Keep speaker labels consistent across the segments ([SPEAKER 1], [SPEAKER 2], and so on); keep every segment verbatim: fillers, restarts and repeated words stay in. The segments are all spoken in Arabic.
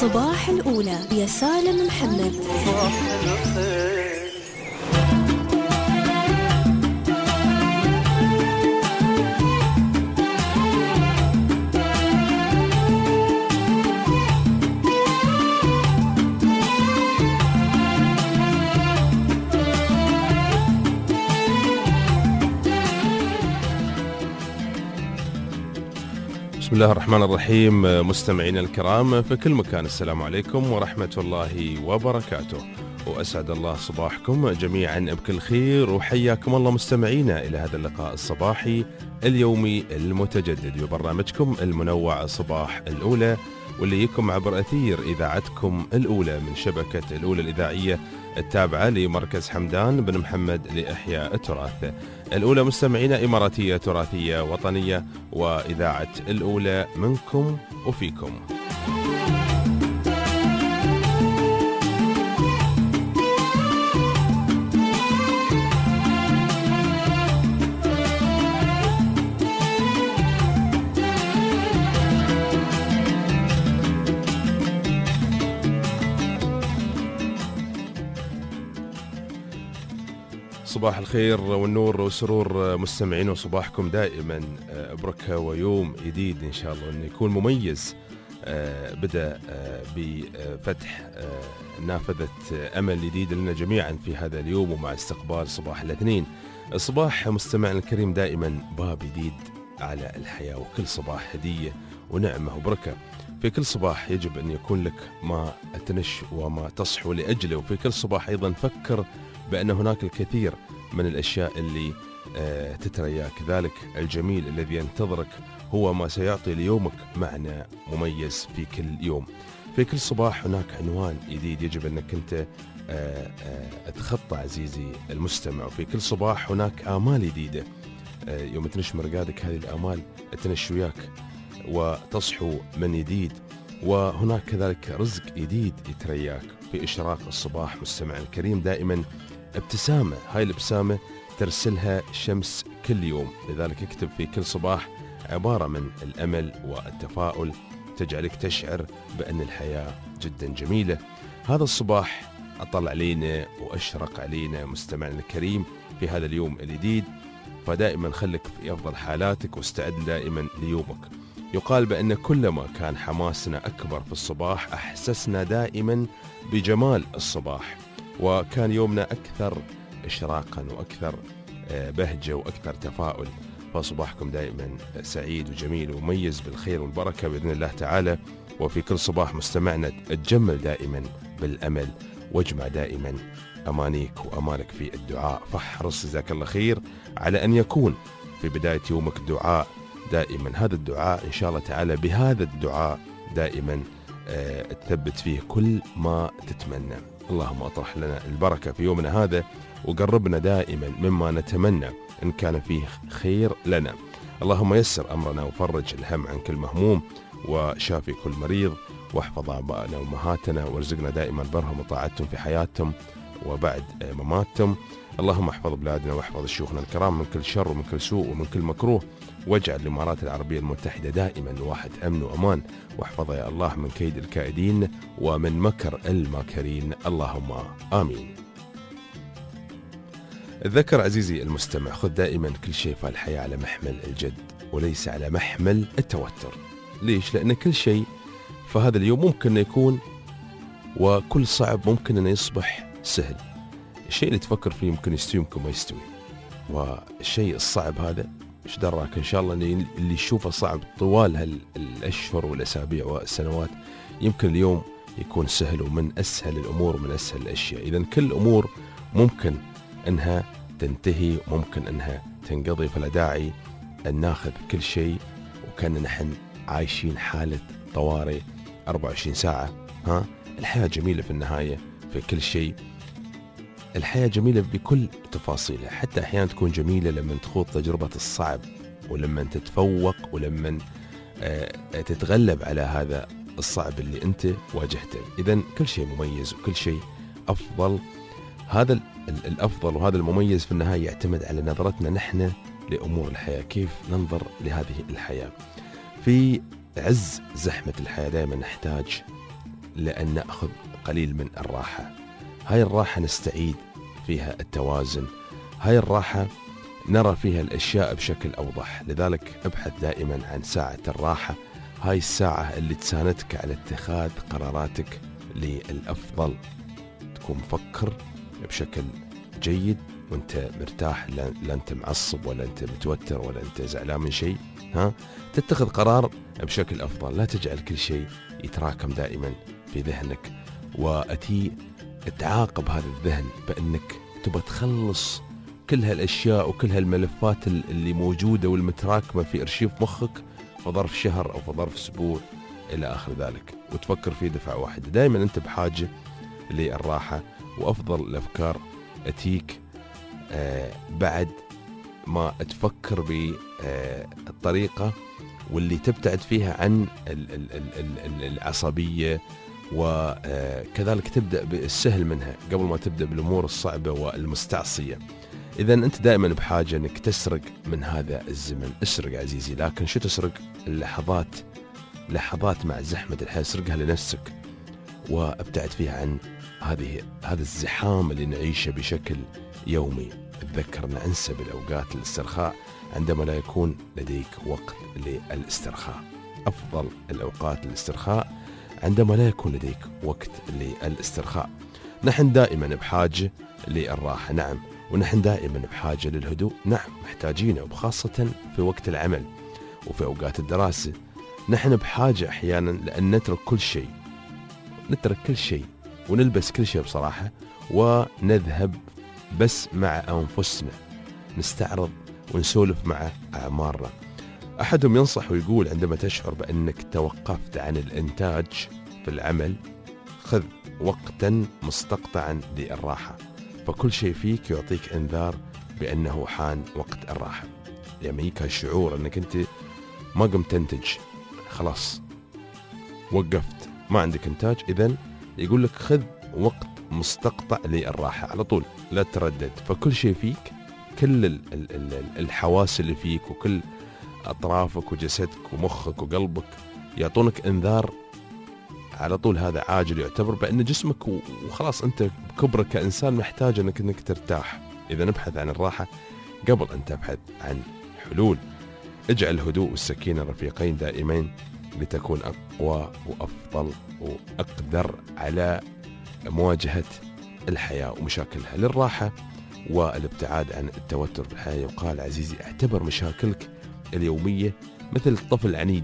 [SPEAKER 1] صباح الأولى يا سالم محمد.
[SPEAKER 2] بسم الله الرحمن الرحيم. مستمعينا الكرام في كل مكان، السلام عليكم ورحمة الله وبركاته، وأسعد الله صباحكم جميعا بكل خير، وحياكم الله مستمعينا إلى هذا اللقاء الصباحي اليومي المتجدد ببرنامجكم المنوع صباح الأولى، واللي يكم عبر أثير إذاعتكم الأولى من شبكة الأولى الإذاعية التابعة لمركز حمدان بن محمد لإحياء التراث. الأولى مستمعينا إماراتية تراثية وطنية، وإذاعة الأولى منكم وفيكم. صباح الخير والنور والسرور مستمعين، وصباحكم دائما بركة ويوم جديد إن شاء الله أنه يكون مميز. بدأ بفتح نافذة أمل جديد لنا جميعا في هذا اليوم، ومع استقبال صباح الاثنين. الصباح مستمعنا الكريم دائما باب جديد على الحياة، وكل صباح هدية ونعمة وبركة. في كل صباح يجب أن يكون لك ما تنش وما تصحو لأجله، وفي كل صباح أيضا فكر بأن هناك الكثير من الأشياء اللي آه تترياك، ذلك الجميل الذي ينتظرك هو ما سيعطي ليومك معنى مميز في كل يوم. في كل صباح هناك عنوان جديد يجب أنك أنت آه آه تخطى عزيزي المستمع، وفي كل صباح هناك آمال جديدة. آه يوم تنش مرقادك هذه الآمال تنش وياك وتصحو من جديد، وهناك كذلك رزق جديد يترياك في إشراق الصباح. مستمع الكريم دائما ابتسامة، هاي الابتسامة ترسلها شمس كل يوم، لذلك اكتب في كل صباح عبارة من الأمل والتفاؤل تجعلك تشعر بأن الحياة جدا جميلة. هذا الصباح أطلع علينا وأشرق علينا مستمعنا الكريم في هذا اليوم الجديد، فدائما خلك في أفضل حالاتك واستعد دائما ليومك. يقال بأن كلما كان حماسنا أكبر في الصباح أحسسنا دائما بجمال الصباح، وكان يومنا أكثر إشراقا وأكثر بهجة وأكثر تفاؤل. فصباحكم دائما سعيد وجميل ومميز بالخير والبركة بإذن الله تعالى. وفي كل صباح مستمعنا تجمل دائما بالأمل، واجمع دائما أمانيك وأمالك في الدعاء. فاحرص جزاك الله خير على أن يكون في بداية يومك دعاء دائما. هذا الدعاء إن شاء الله تعالى، بهذا الدعاء دائما أه تثبت فيه كل ما تتمنى. اللهم أطرح لنا البركة في يومنا هذا، وقربنا دائما مما نتمنى إن كان فيه خير لنا. اللهم يسر أمرنا وفرج الهم عن كل مهموم، وشافي كل مريض، واحفظ آبائنا وأمهاتنا، وارزقنا دائما برهم وطاعتهم في حياتهم وبعد مماتهم. اللهم احفظ بلادنا واحفظ شيوخنا الكرام من كل شر ومن كل سوء ومن كل مكروه، واجعل الإمارات العربية المتحدة دائما واحد أمن وأمان، واحفظها يا الله من كيد الكائدين ومن مكر الماكرين، اللهم آمين. الذكر عزيزي المستمع، خذ دائما كل شيء في الحياة على محمل الجد وليس على محمل التوتر. ليش؟ لأن كل شيء فهذا اليوم ممكن يكون، وكل صعب ممكن أن يصبح سهل. الشيء اللي تفكر فيه ممكن يستوي ممكن ما يستوي، والشيء الصعب هذا إيش دراك إن شاء الله اللي يشوفه صعب طوال هالأشهر والأسابيع والسنوات يمكن اليوم يكون سهل، ومن أسهل الأمور ومن أسهل الأشياء. إذن كل أمور ممكن أنها تنتهي، ممكن أنها تنقضي، فلا داعي أن ناخذ كل شيء وكأننا نحن عايشين حالة طوارئ أربعة وعشرين ساعة. ها الحياة جميلة في النهاية في كل شيء. الحياة جميلة بكل تفاصيلها، حتى أحيانا تكون جميلة لما تخوض تجربة الصعب، ولما تتفوق، ولما تتغلب على هذا الصعب اللي أنت واجهته. إذن كل شيء مميز وكل شيء أفضل. هذا الأفضل وهذا المميز في النهاية يعتمد على نظرتنا نحن لأمور الحياة، كيف ننظر لهذه الحياة. في عز زحمة الحياة دائما نحتاج لأن نأخذ قليل من الراحة. هاي الراحة نستعيد فيها التوازن، هاي الراحة نرى فيها الأشياء بشكل أوضح. لذلك ابحث دائما عن ساعة الراحة، هاي الساعة اللي تساندك على اتخاذ قراراتك للأفضل، تكون مفكر بشكل جيد وانت مرتاح، لا, لا انت معصب ولا انت متوتر ولا انت زعلان من شيء، ها تتخذ قرار بشكل أفضل. لا تجعل كل شيء يتراكم دائما في ذهنك، وأتي تعاقب هذا الذهن بأنك تبى تخلص كل هالأشياء وكل هالملفات اللي موجودة والمتراكمة في أرشيف مخك في ظرف شهر أو في ظرف أسبوع إلى آخر ذلك، وتفكر في دفعة واحدة. دائما أنت بحاجة للراحة، وأفضل الأفكار أتيك آه بعد ما تفكر بالطريقة واللي تبتعد فيها عن العصبية، وكذلك تبدأ بالسهل منها قبل ما تبدأ بالأمور الصعبة والمستعصية. إذا أنت دائما بحاجة أنك تسرق من هذا الزمن. اسرق عزيزي، لكن شو تسرق؟ اللحظات، لحظات مع زحمة الحياة، اسرقها لنفسك وابتعد فيها عن هذه هذا الزحام اللي نعيشه بشكل يومي. تذكر أن أنسب الأوقات للاسترخاء عندما لا يكون لديك وقت للاسترخاء. أفضل الأوقات للاسترخاء عندما لا يكون لديك وقت للاسترخاء. نحن دائما بحاجة للراحة، نعم، ونحن دائما بحاجة للهدوء، نعم، محتاجينه، وخاصة في وقت العمل وفي أوقات الدراسة. نحن بحاجة أحيانا لأن نترك كل شيء، نترك كل شيء ونلبس كل شيء بصراحة، ونذهب بس مع أنفسنا، نستعرض ونسولف مع أعمارنا. أحدهم ينصح ويقول عندما تشعر بأنك توقفت عن الإنتاج في العمل، خذ وقتا مستقطعا للراحة، فكل شيء فيك يعطيك إنذار بأنه حان وقت الراحة. يميك الشعور أنك أنت ما قمت تنتج، خلاص وقفت، ما عندك إنتاج، إذن يقول لك خذ وقت مستقطع للراحة على طول، لا تردد. فكل شيء فيك، كل الحواس اللي فيك وكل أطرافك وجسدك ومخك وقلبك يعطونك إنذار على طول. هذا عاجل، يعتبر بأن جسمك وخلاص أنت بكبرك كإنسان محتاج أنك, أنك ترتاح. إذا نبحث عن الراحة قبل أن تبحث عن حلول. اجعل الهدوء والسكينة رفيقين دائمين لتكون أقوى وأفضل وأقدر على مواجهة الحياة ومشاكلها. للراحة والابتعاد عن التوتر في الحياة يقال عزيزي اعتبر مشاكلك اليومية مثل الطفل العنيد.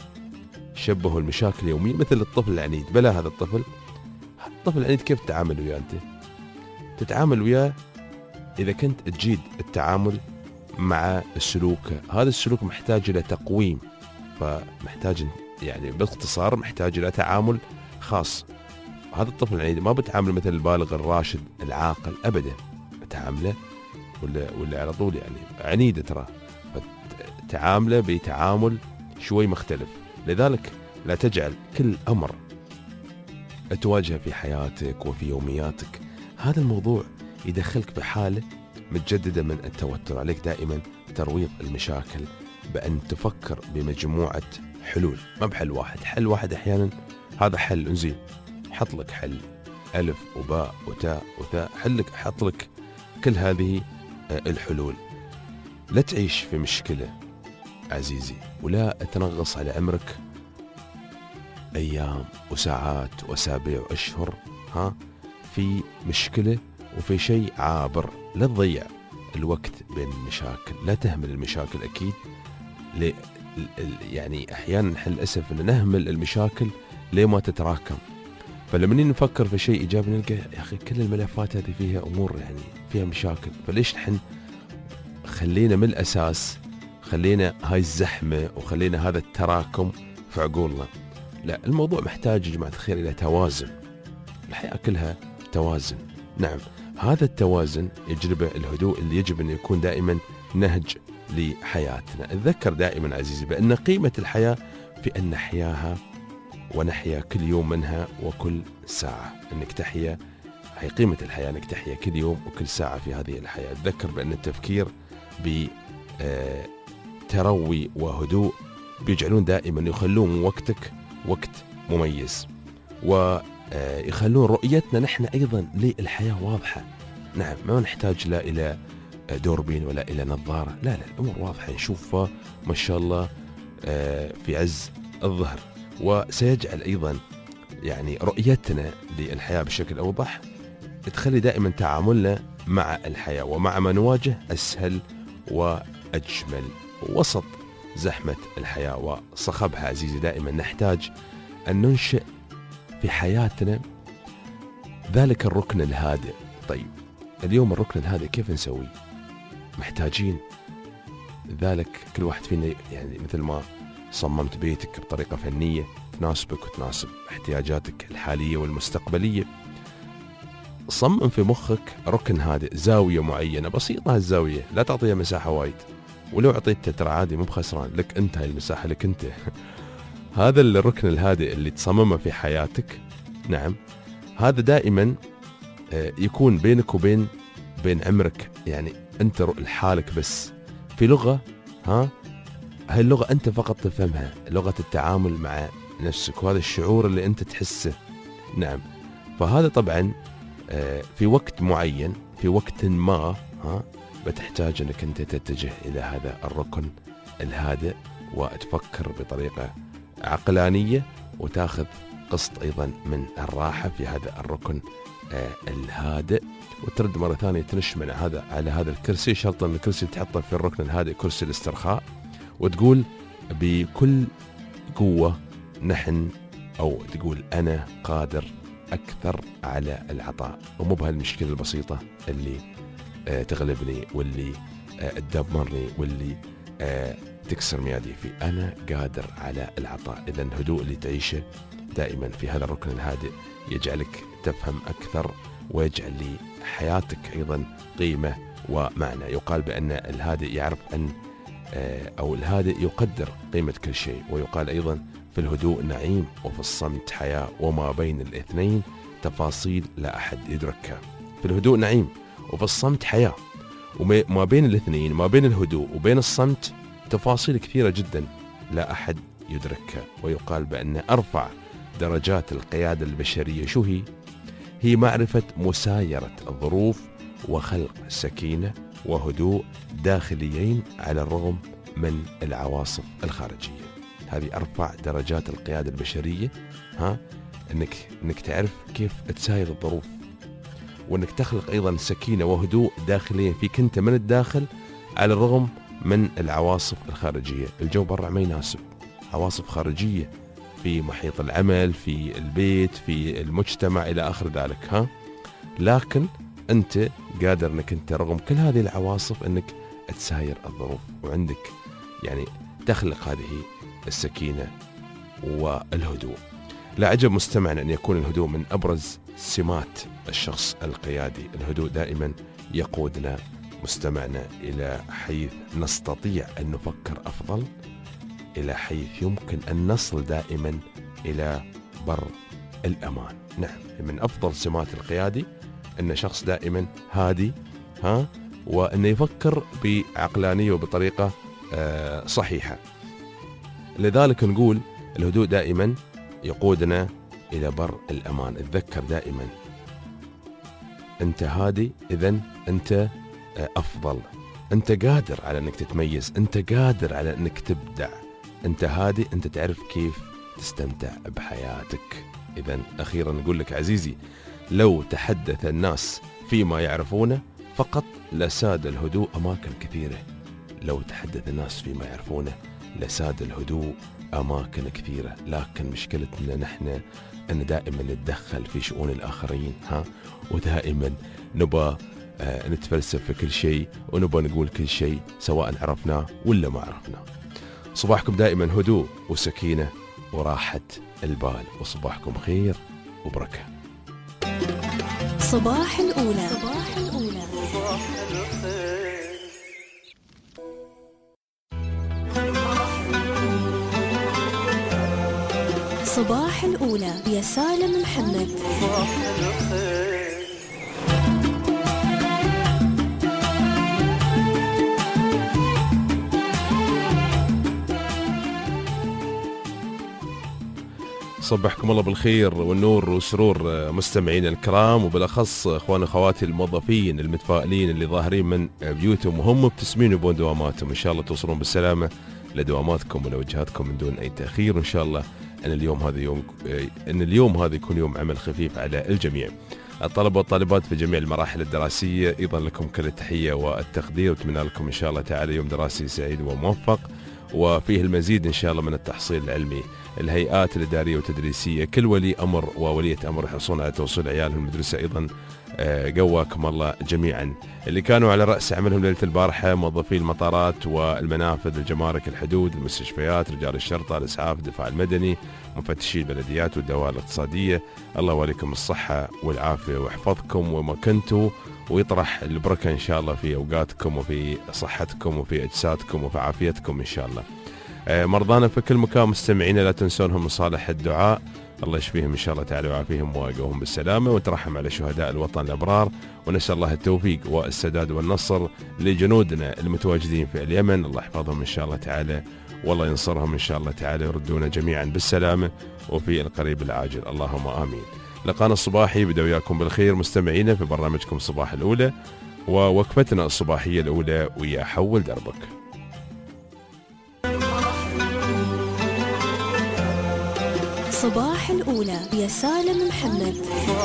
[SPEAKER 2] شبهوا المشاكل اليومية مثل الطفل العنيد. بلا هذا الطفل الطفل العنيد كيف تتعامل وياه أنت؟ تتعامل وياه إذا كنت تجيد التعامل مع السلوك. هذا السلوك محتاج إلى تقويم، فمحتاج يعني باختصار محتاج إلى تعامل خاص. هذا الطفل العنيد ما بتعامله مثل البالغ الراشد العاقل أبدا، بتعامله ولا ولا على طول يعني عنيد ترى، فتعامله بتعامل شوي مختلف. لذلك لا تجعل كل أمر تواجهه في حياتك وفي يومياتك هذا الموضوع يدخلك بحالة متجددة من التوتر. عليك دائما ترويض المشاكل بأن تفكر بمجموعة حلول، ما بحل واحد. حل واحد أحيانا هذا حل انزين، حط لك حل ألف وباء وتاء وثاء، حلك حط لك كل هذه الحلول. لا تعيش في مشكلة عزيزي، ولا تنغص على عمرك أيام وساعات وأسابيع وأشهر ها في مشكلة وفي شيء عابر. لا تضيع الوقت بين المشاكل، لا تهمل المشاكل. أكيد ل... يعني أحيانا نحن للأسف أن نهمل المشاكل ليه ما تتراكم. فلما نفكر في شيء إيجابي نلقى يا أخي كل الملفات هذه فيها أمور يعني فيها مشاكل، فليش نحن خلينا من الأساس، خلينا هاي الزحمة وخلينا هذا التراكم في عقولنا. لا، الموضوع محتاج يا جماعة الخير إلى توازن. الحياة كلها توازن. نعم، هذا التوازن يجلبه الهدوء اللي يجب أن يكون دائما نهج لحياتنا. اتذكر دائما عزيزي بأن قيمة الحياة في أن نحياها ونحيا كل يوم منها وكل ساعة. أنك تحيا، هي قيمة الحياة، أنك تحيا كل يوم وكل ساعة في هذه الحياة. اتذكر بأن التفكير بتروي وهدوء بيجعلون دائما يخلون وقتك وقت مميز. ويخلون رؤيتنا نحن أيضا للحياة واضحة. نعم، ما نحتاج لا إلى دوربين ولا إلى نظارة، لا لا الأمور واضحة نشوفها ما شاء الله في عز الظهر. وسيجعل أيضا يعني رؤيتنا للحياة بشكل أوضح، تخلي دائما تعاملنا مع الحياة ومع ما نواجه أسهل وأجمل وسط زحمة الحياة وصخبها. عزيزي دائما نحتاج أن ننشئ في حياتنا ذلك الركن الهادئ. طيب اليوم الركن الهادئ كيف نسوي؟ محتاجين ذلك كل واحد فينا، يعني مثل ما صممت بيتك بطريقة فنية تناسبك وتناسب احتياجاتك الحالية والمستقبلية، صمم في مخك ركن هادئ، زاوية معينة بسيطة. هالزاوية لا تعطيها مساحة وايد، ولو أعطيتها ترى عادي مو بخسران، لك أنت هاي المساحة لك أنت. هذا الركن الهادئ اللي تصممه في حياتك، نعم هذا دائما يكون بينك وبين بين عمرك، يعني أنت لحالك بس في لغة، ها هاي اللغة أنت فقط تفهمها، لغة التعامل مع نفسك، وهذا الشعور اللي أنت تحسه. نعم، فهذا طبعا في وقت معين في وقت ما ها بتحتاج أنك أنت تتجه إلى هذا الركن الهادئ وتفكر بطريقة عقلانية وتاخذ قسط أيضا من الراحة في هذا الركن الهادئ، وترد مرة ثانية تنش من هذا على هذا الكرسي، شرط أن الكرسي تحطه في الركن الهادئ كرسي الاسترخاء، وتقول بكل قوة نحن، أو تقول أنا قادر أكثر على العطاء، ومو بهالمشكلة البسيطة اللي آه تغلبني واللي آه تدمرني واللي آه تكسر ميادي في. أنا قادر على العطاء. إذا الهدوء اللي تعيشه دائما في هذا الركن الهادئ يجعلك تفهم أكثر ويجعل لحياتك أيضا قيمة ومعنى. يقال بأن الهادئ يعرف أن أو الهادئ يقدر قيمة كل شيء، ويقال أيضا في الهدوء نعيم وفي الصمت حياة، وما بين الاثنين تفاصيل لا أحد يدركها. في الهدوء نعيم وفي الصمت حياة، وما بين الاثنين ما بين الهدوء وبين الصمت تفاصيل كثيرة جدا لا أحد يدركها. ويقال بأن أرفع درجات القيادة البشرية شو هي؟ هي معرفة مسايرة الظروف وخلق سكينة وهدوء داخليين على الرغم من العواصف الخارجية. هذه أرفع درجات القيادة البشرية، ها إنك إنك تعرف كيف تساير الظروف، وإنك تخلق أيضا سكينة وهدوء داخليا فيك أنت من الداخل على الرغم من العواصف الخارجية. الجو برا ما يناسب، عواصف خارجية في محيط العمل، في البيت، في المجتمع إلى آخر ذلك، ها لكن أنت قادر أنك أنت رغم كل هذه العواصف أنك تساير الظروف، وعندك يعني تخلق هذه السكينة والهدوء. لا عجب مستمعنا أن يكون الهدوء من أبرز سمات الشخص القيادي. الهدوء دائما يقودنا مستمعنا إلى حيث نستطيع أن نفكر أفضل، إلى حيث يمكن أن نصل دائما إلى بر الأمان. نعم، من أفضل سمات القيادي أن شخص دائما هادي، ها وأنه يفكر بعقلانية وبطريقة آه صحيحة. لذلك نقول الهدوء دائما يقودنا إلى بر الأمان. اتذكر دائما أنت هادي، إذن أنت آه أفضل، أنت قادر على أنك تتميز، أنت قادر على أنك تبدع. أنت هادي، أنت تعرف كيف تستمتع بحياتك. إذن أخيرا نقول لك عزيزي، لو تحدث الناس فيما يعرفونه فقط لساد الهدوء أماكن كثيرة. لو تحدث الناس فيما يعرفونه لساد الهدوء أماكن كثيرة، لكن مشكلتنا نحن أن دائما نتدخل في شؤون الآخرين، ها ودائما نبى آه نتفلسف في كل شيء، ونبى نقول كل شيء سواء عرفناه ولا ما عرفناه. صباحكم دائما هدوء وسكينة وراحة البال، وصباحكم خير وبركة.
[SPEAKER 1] صباح الأولى. صباح الأولى. صباح الأولى يا سالم محمد.
[SPEAKER 2] صبحكم الله بالخير والنور والسرور مستمعين الكرام، وبالاخص اخوان اخواتي الموظفين المتفائلين اللي ظاهرين من بيوتهم وهم مبتسمين وبون دواماتهم. ان شاء الله توصلون بالسلامه لدواماتكم ولوجهاتكم من دون اي تاخير، وان شاء الله ان اليوم هذا يوم ان اليوم هذا يكون يوم عمل خفيف على الجميع. الطلبه والطالبات في جميع المراحل الدراسيه ايضا لكم كل التحيه والتقدير، واتمنى لكم ان شاء الله تعالى يوم دراسي سعيد وموفق وفيه المزيد ان شاء الله من التحصيل العلمي. الهيئات الاداريه والتدريسيه كل ولي امر ووليه امر يحرصون على توصيل عيالهم المدرسه ايضا قواكم الله جميعا. اللي كانوا على راس عملهم ليله البارحه موظفي المطارات والمنافذ، الجمارك، الحدود، المستشفيات، رجال الشرطه، الاسعاف، الدفاع المدني، مفتشي البلديات والدوائر الاقتصاديه، الله يوليكم الصحه والعافيه ويحفظكم وما كنتوا، ويطرح البركه ان شاء الله في اوقاتكم وفي صحتكم وفي اجسادكم وفي عافيتكم ان شاء الله. مرضانا في كل مكان مستمعين لا تنسونهم مصالح الدعاء، الله يشفيهم ان شاء الله تعالى ويعافيهم ويقوهم بالسلامه، ونترحم على شهداء الوطن الابرار، ونسال الله التوفيق والسداد والنصر لجنودنا المتواجدين في اليمن، الله يحفظهم ان شاء الله تعالى والله ينصرهم ان شاء الله تعالى، يردونا جميعا بالسلامه وفي القريب العاجل، اللهم امين. لقانا الصباحي بدا وياكم بالخير مستمعينا في برنامجكم صباح الاولى، ووقفتنا الصباحيه الاولى ويا حول دربك.
[SPEAKER 1] صباح الأولى يا سالم محمد.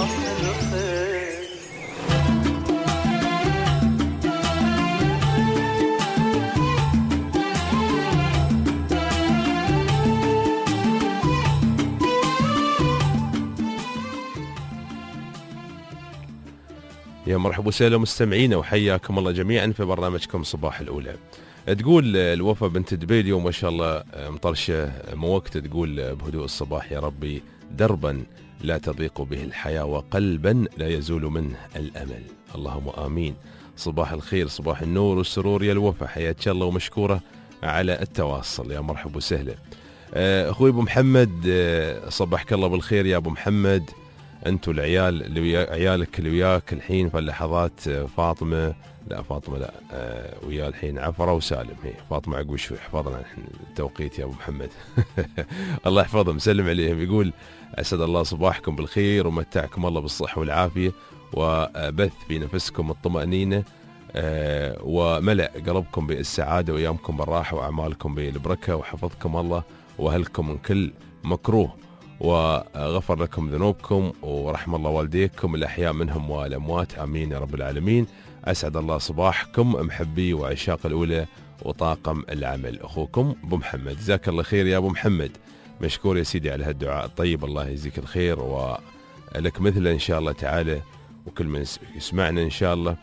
[SPEAKER 2] يا مرحبا وسهلا مستمعينا وحياكم الله جميعا في برنامجكم صباح الأولى. تقول الوفا بنت دبيلي وما شاء الله مطرشه موقت، تقول بهدوء الصباح يا ربي دربا لا تضيق به الحياة وقلبا لا يزول منه الأمل، اللهم آمين. صباح الخير، صباح النور والسرور يا الوفا، حياك الله ومشكورة على التواصل، يا مرحبا وسهلا. أخوي أبو محمد صبحك الله بالخير يا أبو محمد، أنتوا العيال اللي ويا عيالك اللي وياك الحين في اللحظات، فاطمة لا فاطمة لا آه ويا الحين عفرة وسالم، هي فاطمة عقب شوي حفظنا التوقيت يا أبو محمد الله يحفظهم سلم عليهم. يقول أسعد الله صباحكم بالخير ومتعكم الله بالصحة والعافية وبث في نفسكم الطمأنينة آه وملأ قلبكم بالسعادة وأيامكم بالراحة وأعمالكم بالبركة، وحفظكم الله وأهلكم من كل مكروه، وغفر لكم ذنوبكم ورحم الله والديكم الأحياء منهم والأموات، آمين يا رب العالمين. أسعد الله صباحكم محبي وعشاق الأولى وطاقم العمل، أخوكم أبو محمد. جزاك الله خير يا أبو محمد، مشكور يا سيدي على هالدعاء الطيب، الله يجزيك الخير ولك مثله إن شاء الله تعالى، وكل من يسمعنا إن شاء الله،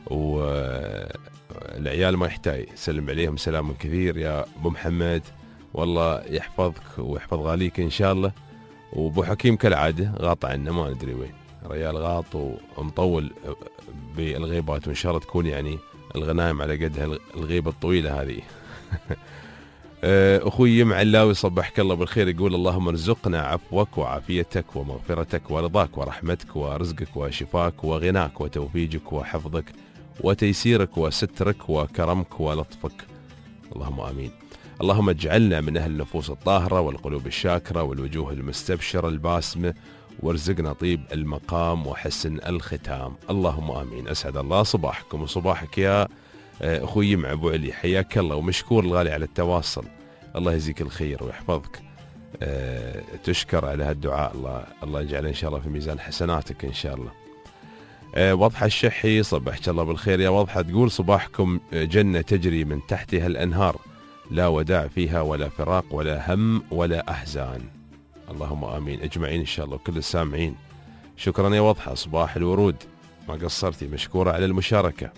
[SPEAKER 2] والعيال ما يحتاج سلم عليهم سلام كثير يا أبو محمد، والله يحفظك ويحفظ غاليك إن شاء الله. وابو حكيم كالعاده غاط عنا ما ندري وين، ريال غاط ومطول بالغيبات، وان شاء الله تكون يعني الغنايم على قدها الغيبه الطويله هذه اخوي معلاوي صبحك الله بالخير، يقول اللهم ارزقنا عفوك وعافيتك ومغفرتك ورضاك ورحمتك ورزقك وشفاك وغناك وتوفيقك وحفظك وتيسيرك وسترك وكرمك ولطفك، اللهم امين. اللهم اجعلنا من أهل النفوس الطاهرة والقلوب الشاكرة والوجوه المستبشرة الباسمة، وارزقنا طيب المقام وحسن الختام، اللهم آمين. أسعد الله صباحكم وصباحك يا أخوي مع أبو علي، حياك الله ومشكور الغالي على التواصل، الله يجزيك الخير ويحفظك، أه تشكر على هالدعاء، الله الله يجعله إن شاء الله في ميزان حسناتك إن شاء الله. أه وضحى الشحي صبحك الله بالخير يا وضحى، تقول صباحكم جنة تجري من تحتها الأنهار، لا وداع فيها ولا فراق ولا هم ولا أحزان، اللهم آمين أجمعين إن شاء الله وكل السامعين. شكرا يا وضحى، صباح الورود، ما قصرتي، مشكورة على المشاركة.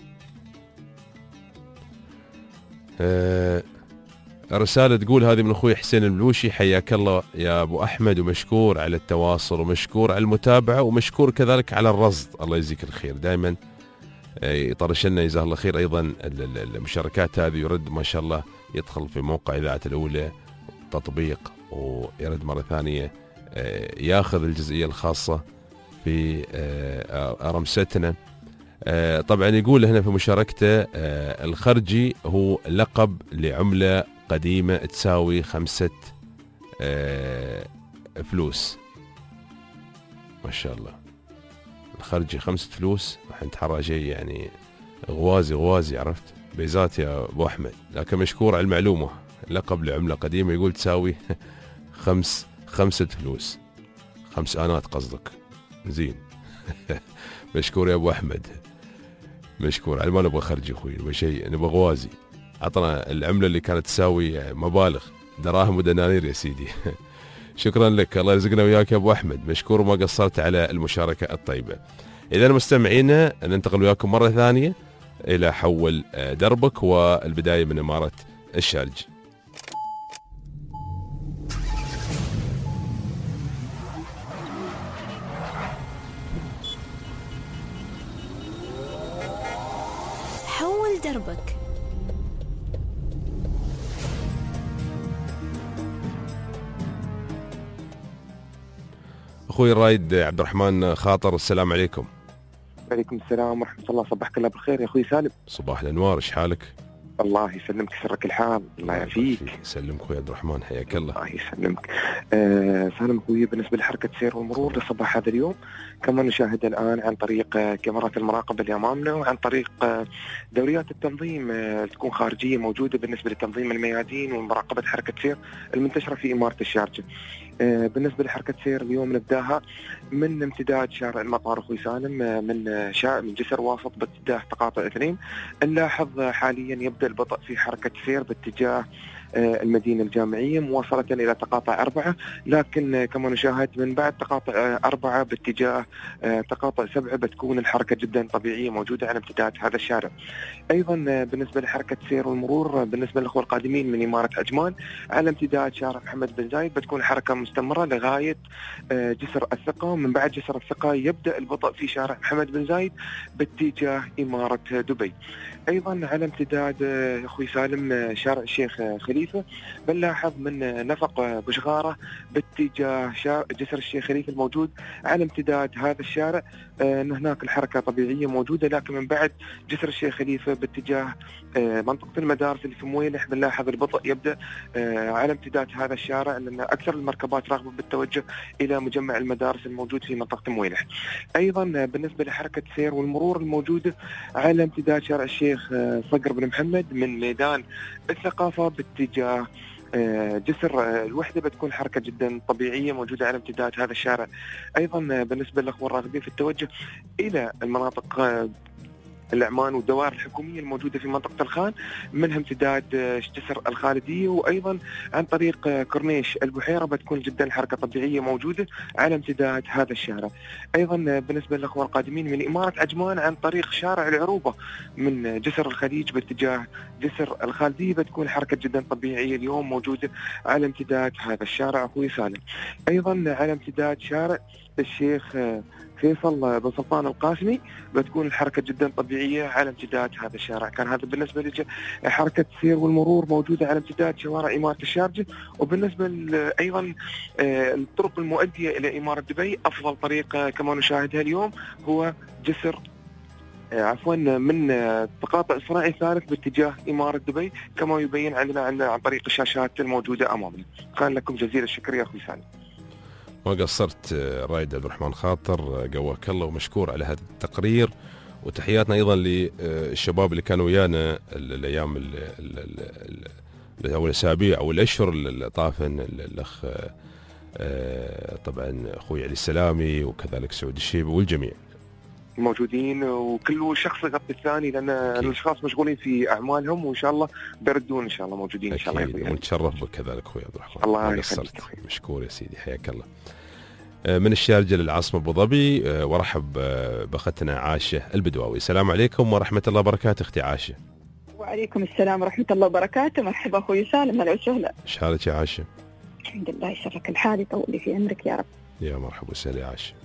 [SPEAKER 2] أه رسالة تقول هذه من أخوي حسين البلوشي، حياك الله يا أبو أحمد ومشكور على التواصل ومشكور على المتابعة ومشكور كذلك على الرصد، الله يجزيك الخير، دائما يطرش لنا جزاه الله خير. أيضا المشاركات هذه يرد ما شاء الله يدخل في موقع إذاعة الأولى تطبيق ويرد مرة ثانية ياخذ الجزئية الخاصة في رمستنا. طبعا يقول هنا في مشاركته الخرجي هو لقب لعملة قديمة تساوي خمسة فلوس ما شاء الله. الخرجي خمسة فلوس راح نتحرى شيء يعني غوازي غوازي، عرفت بيزات يا ابو احمد. لكن مشكور على المعلومه، لقب لعمله قديمه يقول تساوي خمس خمسة فلوس، خمس انات قصدك. زين. مشكور يا ابو احمد، مشكور. على ما نبغى خرجي اخوي، نبغى شيء، نبغى غوازي. عطنا العمله اللي كانت تساوي مبالغ، دراهم ودنانير يا سيدي. شكرا لك، الله يرزقنا وياك يا ابو احمد، مشكور وما قصرت على المشاركه الطيبه. اذا مستمعينا ننتقل وياكم مره ثانيه الى حول دربك والبدايه من اماره الشارج.
[SPEAKER 1] حول دربك.
[SPEAKER 2] اخوي الرايد عبد الرحمن خاطر، السلام عليكم.
[SPEAKER 3] وعليكم السلام ورحمة الله، صبحك الله بالخير يا أخوي سالم.
[SPEAKER 2] صباح الأنوار، إيش حالك؟
[SPEAKER 3] الله يسلمك، يسرك الحال، الله يعافيك.
[SPEAKER 2] يسلمك أخوي عبد الرحمن، حياك الله.
[SPEAKER 3] الله يسلمك. آه سالم أخوي، بالنسبة لحركة سير والمرور لصباح هذا اليوم كما نشاهد الآن عن طريق آه كاميرات المراقبة اللي أمامنا، وعن طريق آه دوريات التنظيم آه تكون خارجية موجودة بالنسبة لتنظيم الميادين ومراقبة حركة سير المنتشرة في إمارة الشارجة. آه بالنسبة لحركة سير اليوم نبداها من امتداد شارع المطار أخوي سالم، آه من آه شارع من جسر واسط باتجاه تقاطع اثنين. نلاحظ آه حاليا يبدأ البطء في حركة سير باتجاه المدينة الجامعية مواصلة إلى تقاطع أربعة، لكن كما نشاهد من بعد تقاطع أربعة باتجاه تقاطع سبعة بتكون الحركة جدا طبيعية موجودة على امتداد هذا الشارع. أيضا بالنسبة لحركة سير والمرور بالنسبة للأخوة القادمين من إمارة عجمان على امتداد شارع محمد بن زايد بتكون الحركة مستمرة لغاية جسر الثقة، ومن بعد جسر الثقة يبدأ البطء في شارع محمد بن زايد باتجاه إمارة دبي. أيضا على امتداد أخوي سالم شارع الشيخ خليفة بنلاحظ من نفق بشغارة باتجاه جسر الشيخ خليفة الموجود على امتداد هذا الشارع أن هناك الحركة طبيعية موجودة، لكن من بعد جسر الشيخ خليفة باتجاه منطقة المدارس اللي في مويلح بنلاحظ البطء يبدأ على امتداد هذا الشارع، لأن أكثر المركبات راغبة بالتوجه إلى مجمع المدارس الموجود في منطقة مويلح. أيضا بالنسبة لحركة سير والمرور الموجودة على امتداد شارع الشيخ صقر بن محمد من ميدان الثقافة باتجاه جسر الوحدة بتكون حركة جدا طبيعية موجودة على امتداد هذا الشارع. أيضا بالنسبة للأخوة الراغبين في التوجه إلى المناطق الأعمان والدوائر الحكومية الموجودة في منطقة الخان منها امتداد جسر الخالدية، وأيضا عن طريق كورنيش البحيرة بتكون جدا حركة طبيعية موجودة على امتداد هذا الشارع. أيضا بالنسبة للأخوة القادمين من إمارة عجمان عن طريق شارع العروبة من جسر الخليج باتجاه جسر الخالدية بتكون حركة جدا طبيعية اليوم موجودة على امتداد هذا الشارع أخوي سالم. أيضا على امتداد شارع الشيخ فيصل بن سلطان القاسمي بتكون الحركة جدا طبيعية على امتداد هذا الشارع. كان هذا بالنسبة لحركة السير والمرور موجودة على امتداد شوارع إمارة الشارجة. وبالنسبة أيضا الطرق المؤدية إلى إمارة دبي أفضل طريقة كما نشاهدها اليوم هو جسر عفوا من تقاطع الصناعي الثالث باتجاه إمارة دبي كما يبين عندنا عن طريق الشاشات الموجودة أمامنا. كان لكم جزيل الشكر يا أخوي سالم.
[SPEAKER 2] ما قصرت رايد عبد الرحمن خاطر، قواك الله ومشكور على هذا التقرير. وتحياتنا ايضا للشباب اللي كانوا ويانا الايام او الاسابيع او الاشهر اللي طافن، الاخ طبعا اخوي علي السلامي وكذلك سعود الشيبي والجميع
[SPEAKER 3] موجودين، وكل شخص يغطي الثاني لان الاشخاص مشغولين في اعمالهم، وان شاء الله بيردون ان شاء الله موجودين ان شاء الله.
[SPEAKER 2] ونتشرف بك كذلك اخوي عبد الرحمن.
[SPEAKER 3] الله يخليك
[SPEAKER 2] مشكور يا سيدي، حياك الله. من الشارجة للعاصمة ابو ظبي ورحب باختنا عاشة البدواوي. السلام عليكم ورحمة الله وبركاته اختي عاشة.
[SPEAKER 4] وعليكم السلام ورحمة الله وبركاته. مرحبا اخوي سالم، هلا وسهلا.
[SPEAKER 2] ايش حالك يا عاشة؟
[SPEAKER 4] الحمد لله، يسرك الحال، يطول لي في عمرك يا رب.
[SPEAKER 2] يا مرحبا وسهلا يا عاشة.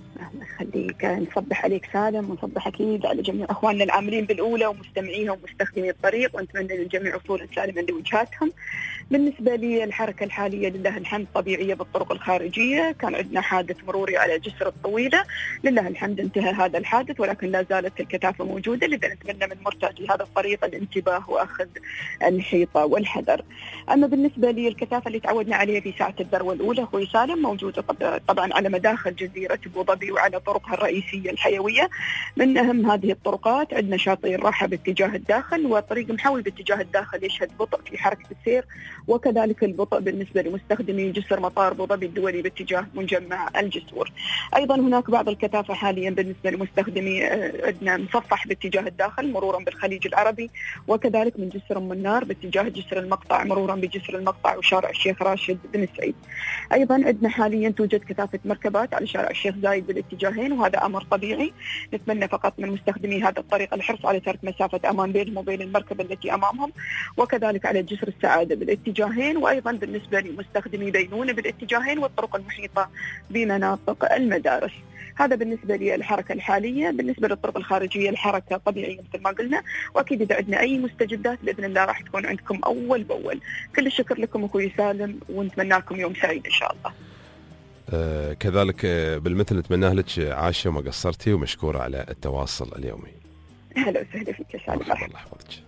[SPEAKER 4] الله يخليك، نصبح عليك سالم، ونصبح أكيد على جميع أخواننا العاملين بالأولى ومستمعيها ومستخدمي الطريق، ونتمنى للجميع وصولا سالما لوجهاتهم. بالنسبة لي الحركة الحالية لله الحمد طبيعية بالطرق الخارجية. كان عندنا حادث مروري على جسر الطويلة، لله الحمد انتهى هذا الحادث، ولكن لا زالت الكثافة موجودة، لذا نتمنى من مرتادي هذا الطريق الانتباه وأخذ الحيطة والحذر. أما بالنسبة لي الكثافة اللي تعودنا عليها في ساعة الذروة الأولى أخوي سالم موجودة طبعا على مداخل جزيرة أبو ظبي وعلى طرقها الرئيسية الحيوية. من أهم هذه الطرقات عندنا شاطئ الراحة باتجاه الداخل، وطريق محاول باتجاه الداخل يشهد بطء في حركة السير، وكذلك البطء بالنسبة لمستخدمي جسر مطار أبو ظبي الدولي باتجاه مجمع الجسور. أيضا هناك بعض الكثافة حاليا بالنسبة لمستخدمي عندنا مصفح باتجاه الداخل مرورا بالخليج العربي، وكذلك من جسر أم النار باتجاه جسر المقطع مرورا بجسر المقطع وشارع الشيخ راشد بن سعيد. أيضا عندنا حاليا توجد كثافة مركبات على شارع الشيخ زايد بالاتجاهين، وهذا أمر طبيعي. نتمنى فقط من مستخدمي هذا الطريق الحرص على ترك مسافة أمان بينهم وبين المركبة التي أمامهم، وكذلك على جسر السعادة بالاتجاهين، وأيضا بالنسبة لمستخدمي بينونة بالاتجاهين والطرق المحيطة بمناطق المدارس. هذا بالنسبة للحركة الحالية. بالنسبة للطرق الخارجية الحركة طبيعية مثل ما قلنا، وأكيد إذا عندنا أي مستجدات بإذن الله راح تكون عندكم أول بأول. كل الشكر لكم أخوي سالم، ونتمنى لكم يوم سعيد إن شاء الله.
[SPEAKER 2] آه كذلك آه بالمثل نتمنى لك عاشة وما قصرتي، ومشكورة على التواصل اليومي.
[SPEAKER 4] أهلا وسهلا فيك يا سالم.
[SPEAKER 2] الله يحفظك.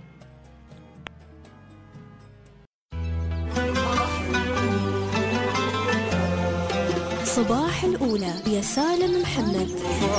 [SPEAKER 1] صباح الأولى يا سالم محمد.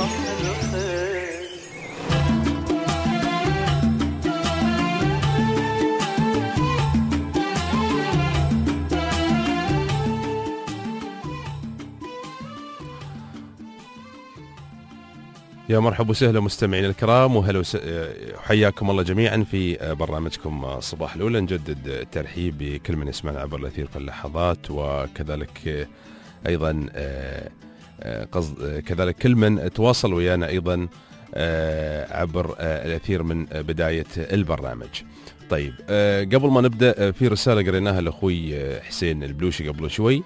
[SPEAKER 2] يا مرحبا وسهلا مستمعينا الكرام، وهلا وحياكم الله جميعا في برنامجكم صباح الأولى. نجدد الترحيب بكل من يسمعنا عبر الأثير في اللحظات، وكذلك أيضا قصد كذلك كل من تواصل ويانا أيضا عبر الأثير من بداية البرنامج. طيب قبل ما نبدأ، في رسالة قريناها لأخوي حسين البلوشي قبل شوي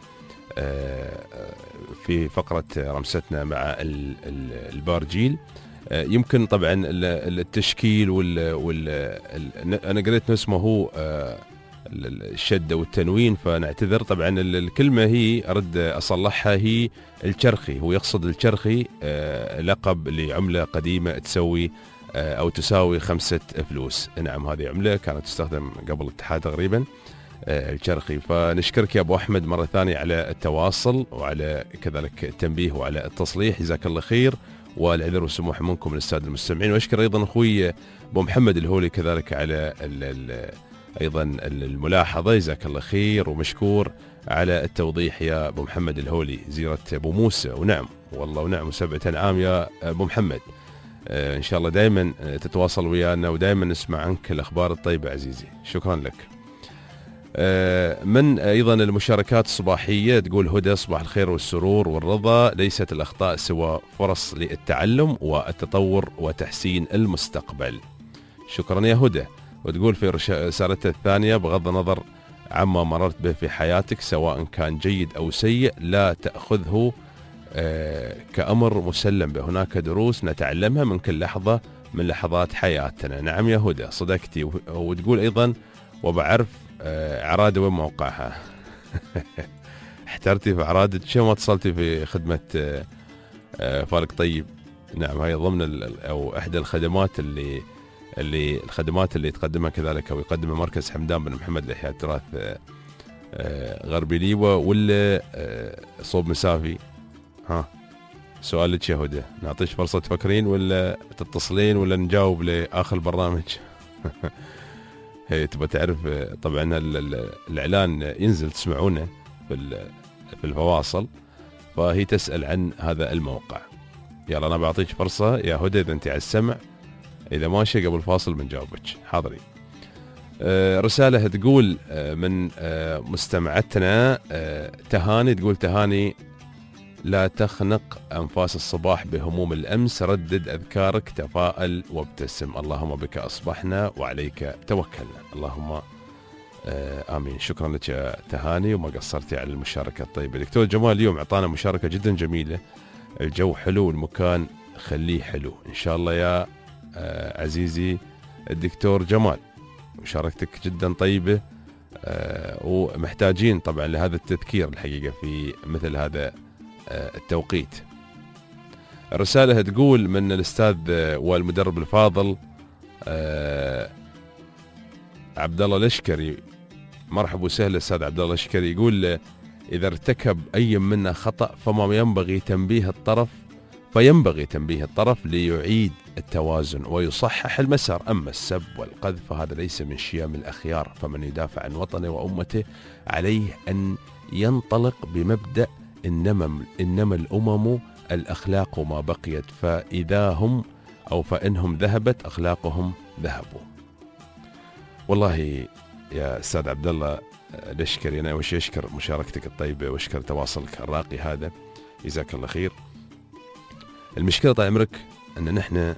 [SPEAKER 2] في فقرة رمستنا مع البارجيل. يمكن طبعا التشكيل وال, وال أنا قريت اسمه هو الشدة والتنوين، فنعتذر. طبعا الكلمة هي أرد أصلحها، هي الشرخي، هو يقصد الشرخي لقب لعملة قديمة تسوي أو تساوي خمسة فلوس. نعم، هذه عملة كانت تستخدم قبل الاتحاد تقريبا، الشرخي. فنشكرك يا أبو أحمد مرة ثانية على التواصل وعلى كذلك التنبيه وعلى التصليح، جزاك الله خير، والعذر والسموح منكم الأستاذ المستمعين. وأشكر أيضا أخوي أبو محمد الهولي كذلك على ال ال أيضا الملاحظة، جزاك الله خير ومشكور على التوضيح يا أبو محمد الهولي، زيرة أبو موسى. ونعم والله ونعم وسبعة أنعام يا أبو محمد. آه إن شاء الله دائما تتواصل ويانا ودائما نسمع عنك الأخبار الطيبة عزيزي، شكرا لك. آه من أيضا المشاركات الصباحية تقول هدى: صباح الخير والسرور والرضا، ليست الأخطاء سوى فرص للتعلم والتطور وتحسين المستقبل. شكرا يا هدى. وتقول في رسالتها الثانية: بغض النظر عما مررت به في حياتك سواء كان جيد أو سيء، لا تأخذه آه كأمر مسلم به، هناك دروس نتعلمها من كل لحظة من لحظات حياتنا. نعم يا هدى صدقتي. وتقول أيضا: وبعرف آه عرادة وين موقعها. احترتي في عرادة، شو ما اتصلتي في خدمة آه آه فالك طيب. نعم، هي ضمن أو إحدى الخدمات اللي اللي الخدمات اللي تقدمها كذلك أو يقدمها مركز حمدان بن محمد لإحياء التراث غربي ليبة، ولا صوب مسافي. ها سؤال لك يا هدى، نعطيش فرصة تفكرين ولا تتصلين ولا نجاوب لآخر البرنامج؟ هي تبغى تعرف طبعا الإعلان ينزل تسمعونه في في الفواصل، فهي تسأل عن هذا الموقع. يلا أنا بعطيك فرصة يا هدى إذا أنت على السمع، إذا ماشي قبل فاصل بنجاوبك. حاضرين. أه رسالة تقول أه من أه مستمعتنا أه تهاني، تقول: تهاني لا تخنق أنفاس الصباح بهموم الأمس، ردد أذكارك، تفاءل وابتسم، اللهم بك أصبحنا وعليك توكلنا. اللهم أه آمين. شكرا لك يا تهاني، وما قصرتي على المشاركة الطيبة. دكتور جمال اليوم أعطانا مشاركة جدا جميلة الجو حلو والمكان خليه حلو إن شاء الله يا عزيزي الدكتور جمال. مشاركتك جدا طيبة، ومحتاجين طبعا لهذا التذكير الحقيقة في مثل هذا التوقيت. الرسالة تقول من الأستاذ والمدرب الفاضل عبد الله الأشكري. مرحبا وسهلا أستاذ عبد الله الأشكري. يقول إذا ارتكب أي منا خطأ فما ينبغي تنبيه الطرف فينبغي تنبيه الطرف ليعيد التوازن ويصحح المسار. أما السب والقذف فهذا ليس من شيام الأخيار، فمن يدافع عن وطنه وأمته عليه أن ينطلق بمبدأ إنما, إنما الأمم الأخلاق ما بقيت، فإذا هم أو فإنهم ذهبت أخلاقهم ذهبوا. والله يا أستاذ عبد الله الأشكري أنا وش أشكر مشاركتك الطيبة وأشكر تواصلك الراقي هذا، جزاك الله خير. المشكلة طال عمرك أن نحن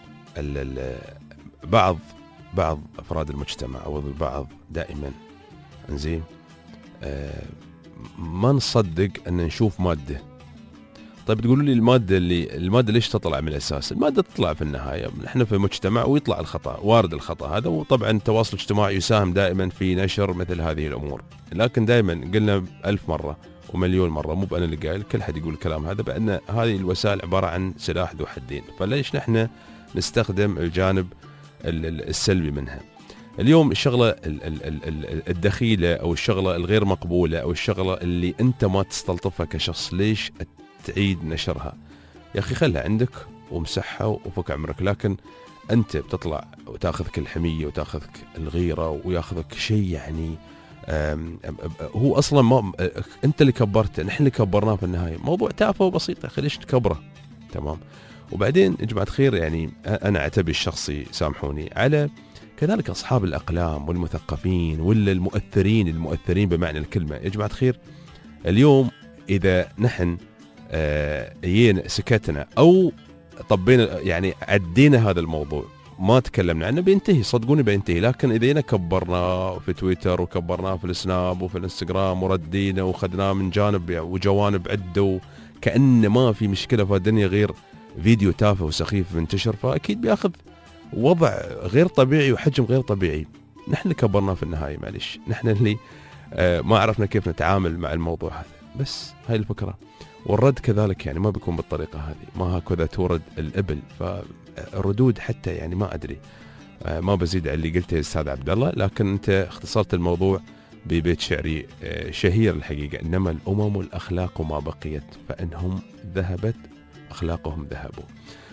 [SPEAKER 2] بعض بعض أفراد المجتمع أو البعض دائما انزين آه ما نصدق أن نشوف مادة. طيب تقولوا لي المادة اللي المادة ليش تطلع من الأساس؟ المادة تطلع في النهاية، نحن في مجتمع ويطلع الخطأ، وارد الخطأ هذا، وطبعا التواصل الاجتماعي يساهم دائما في نشر مثل هذه الأمور. لكن دائما قلنا ألف مرة ومليون مرة، مو بأنا اللي قايل، كل حد يقول الكلام هذا، بأن هذه الوسائل عبارة عن سلاح ذو حدين، فليش نحن نستخدم الجانب السلبي منها؟ اليوم الشغلة الدخيلة أو الشغلة الغير مقبولة أو الشغلة اللي أنت ما تستلطفها كشخص، ليش تعيد نشرها؟ يا أخي خلها عندك ومسحها وفك عمرك. لكن أنت بتطلع وتأخذك الحمية وتأخذك الغيرة ويأخذك شيء يعني أم أم هو أصلا ما أنت اللي كبرته، نحن اللي كبرناه في النهاية. موضوع تافه وبسيط، خليش تكبره. تمام. وبعدين يا جماعة الخير يعني أنا أعتبر الشخصي سامحوني على كذلك أصحاب الأقلام والمثقفين ولا المؤثرين المؤثرين بمعنى الكلمة. يا جماعة الخير اليوم إذا نحن آه سكتنا أو طبينا يعني عدينا هذا الموضوع ما تكلمنا عنه بينتهي، صدقوني بينتهي. لكن إذا كبرناه في تويتر وكبرناه في السناب وفي الانستغرام وردينا وخذناه من جانب وجوانب عدة كأن ما في مشكلة في الدنيا غير فيديو تافه وسخيف منتشر، فأكيد بياخذ وضع غير طبيعي وحجم غير طبيعي. نحن اللي كبرناه في النهاية، معلش نحن اللي آه ما عرفنا كيف نتعامل مع الموضوع هذا. بس هاي الفكرة. والرد كذلك يعني ما بيكون بالطريقة هذه، ما هكذا تورد الإبل. فالردود حتى يعني ما أدري، آه ما بزيد على اللي قلته يا أستاذ عبد الله، لكن أنت اختصرت الموضوع ببيت شعري آه شهير الحقيقة: إنما الأمم الأخلاق ما بقيت، فإنهم ذهبت أخلاقهم ذهبوا.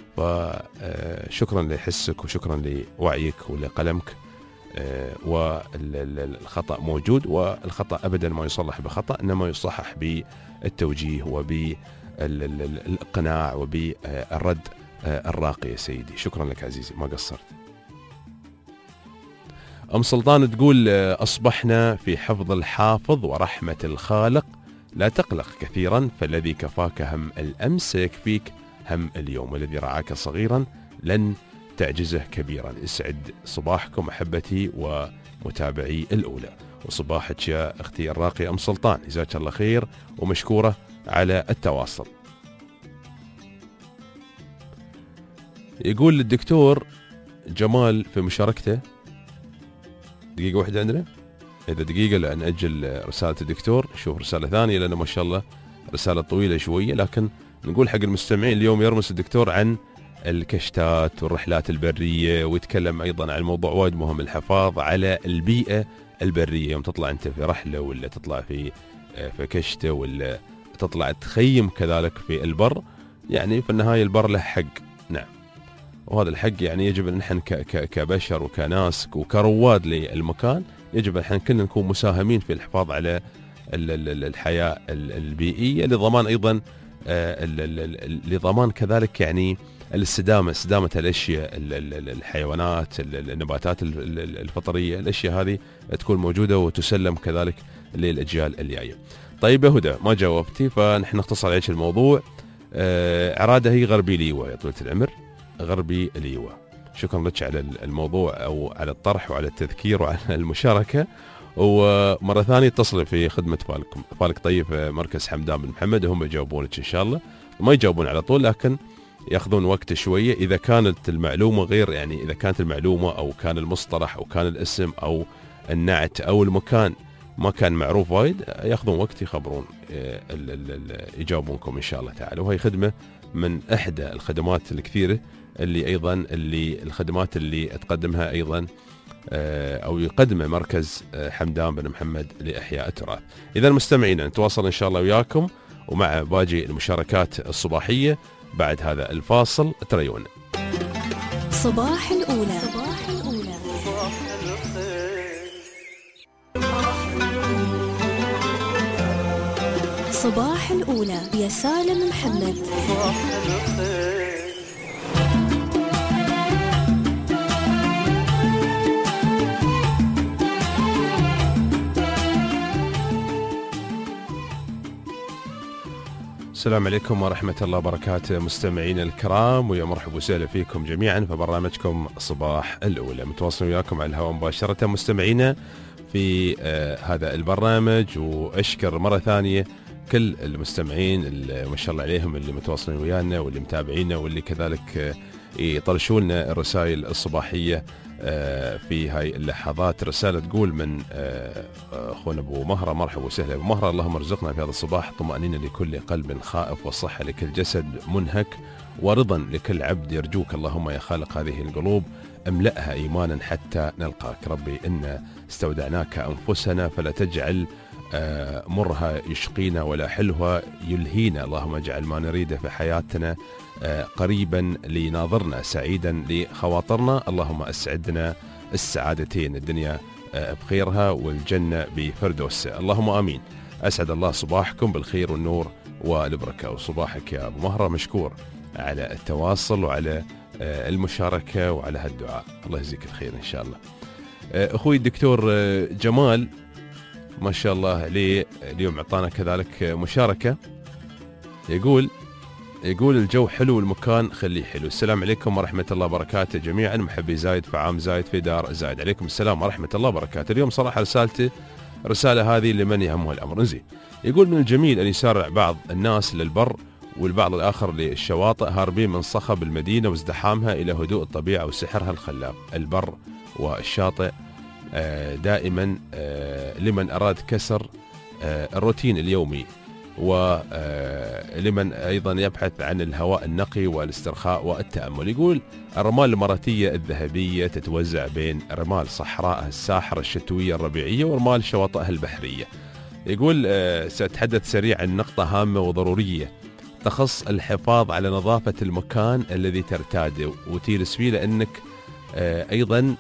[SPEAKER 2] فشكرا لحسك وشكرا لوعيك ولقلمك. والخطأ موجود، والخطأ أبدا ما يصلح بخطأ، إنما يصحح بالتوجيه وبالإقناع وبالرد الراقي يا سيدي. شكرا لك عزيزي، ما قصرت. أم سلطان تقول: أصبحنا في حفظ الحافظ ورحمة الخالق، لا تقلق كثيرا، فالذي كفاك هم الأمس سيكفيك هم اليوم، والذي رعاك صغيرا لن تعجزه كبيرا. اسعد صباحكم أحبتي ومتابعي الأولى، وصباحك يا أختي الراقية أم سلطان، جزاك الله خير ومشكورة على التواصل. يقول الدكتور جمال في مشاركته، دقيقة واحدة عندنا، إذا دقيقة لأن أجل رسالة الدكتور، شوف رسالة ثانية لأنه ما شاء الله رسالة طويلة شوية، لكن نقول حق المستمعين اليوم يرمس الدكتور عن الكشتات والرحلات البرية، ويتكلم أيضا عن موضوع وايد مهم: الحفاظ على البيئة البرية. يوم تطلع أنت في رحلة ولا تطلع في في كشتة ولا تطلع تخيم كذلك في البر، يعني في النهاية البر له حق، نعم، وهذا الحق يعني يجب أن نحن كبشر وكناس وكرواد للمكان يجب أن نحن كلنا نكون مساهمين في الحفاظ على الحياة البيئية، لضمان أيضا لضمان كذلك يعني الاستدامة استدامة الأشياء، الحيوانات، النباتات الفطرية، الأشياء هذه تكون موجودة وتسلم كذلك للأجيال الجاية. طيب يا هدى ما جاوبتي، فنحن نختصر عليك الموضوع. عرادة هي غربي ليوة يا طويلة العمر، غربي ليوة. شكرا لك على الموضوع أو على الطرح وعلى التذكير وعلى المشاركة. ومرة ثانية اتصلي في خدمة فالك فالك طيب مركز حمدان بن محمد، هم يجاوبونك إن شاء الله. ما يجاوبون على طول، لكن ياخذون وقت شويه. اذا كانت المعلومه غير يعني اذا كانت المعلومه او كان المصطلح او كان الاسم او النعت او المكان ما كان معروف وايد، ياخذون وقت يخبرون يجاوبونكم ان شاء الله تعالى. وهي خدمه من احدى الخدمات الكثيره اللي ايضا اللي الخدمات اللي تقدمها ايضا او يقدمه مركز حمدان بن محمد لاحياء التراث. اذا مستمعينا نتواصل ان شاء الله وياكم ومع باقي المشاركات الصباحيه بعد هذا الفاصل. تريون
[SPEAKER 1] صباح الأولى. صباح الأولى. صباح الأولى يا سالم محمد.
[SPEAKER 2] السلام عليكم ورحمة الله وبركاته مستمعين الكرام، ويا مرحبا وسهلا فيكم جميعا في برنامجكم صباح الأولى. متواصل وياكم على الهواء مباشرة مستمعينا في آه هذا البرنامج، وأشكر مرة ثانية كل المستمعين اللي ما شاء الله عليهم اللي متواصلين ويانا واللي متابعينا واللي كذلك آه يطرشوا لنا الرسائل الصباحية آه في هاي اللحظات. رسالة تقول من آه أخونا أبو مهرة، مرحبا وسهلا أبو مهرة. اللهم ارزقنا في هذا الصباح طمأنينة لكل قلب خائف، وصحة لكل جسد منهك، ورضا لكل عبد يرجوك اللهم يا خالق هذه القلوب، املأها إيمانا حتى نلقاك. ربي إن استودعناك أنفسنا فلا تجعل آه مرها يشقينا ولا حلوها يلهينا. اللهم اجعل ما نريده في حياتنا آه قريبا لناظرنا، سعيدا لخواطرنا. اللهم أسعدنا السعادتين، الدنيا آه بخيرها والجنة بفردوس، اللهم آمين. أسعد الله صباحكم بالخير والنور والبركة. وصباحك يا أبو مهرة مشكور على التواصل وعلى آه المشاركة وعلى هالدعاء، الله يجزيك الخير إن شاء الله. آه أخوي الدكتور آه جمال ما شاء الله عليه اليوم اعطانا كذلك مشاركة، يقول يقول الجو حلو والمكان خليه حلو. السلام عليكم ورحمة الله وبركاته جميعا، محبي زايد في عام زايد في دار زايد. عليكم السلام ورحمة الله وبركاته. اليوم صراحة رسالتي رسالة هذه لمن يهمه الأمر. انزين، يقول من الجميل أن يسارع بعض الناس للبر والبعض الآخر للشواطئ، هاربين من صخب المدينة وازدحامها إلى هدوء الطبيعة وسحرها الخلاب. البر والشاطئ دائما لمن أراد كسر الروتين اليومي، ولمن أيضا يبحث عن الهواء النقي والاسترخاء والتأمل. يقول الرمال الإماراتية الذهبية تتوزع بين رمال صحراءها الساحرة الشتوية الربيعية ورمال شواطئها البحرية. يقول سأتحدث سريعا عن نقطة هامة وضرورية تخص الحفاظ على نظافة المكان الذي ترتاده وتجلس فيه، لأنك أيضا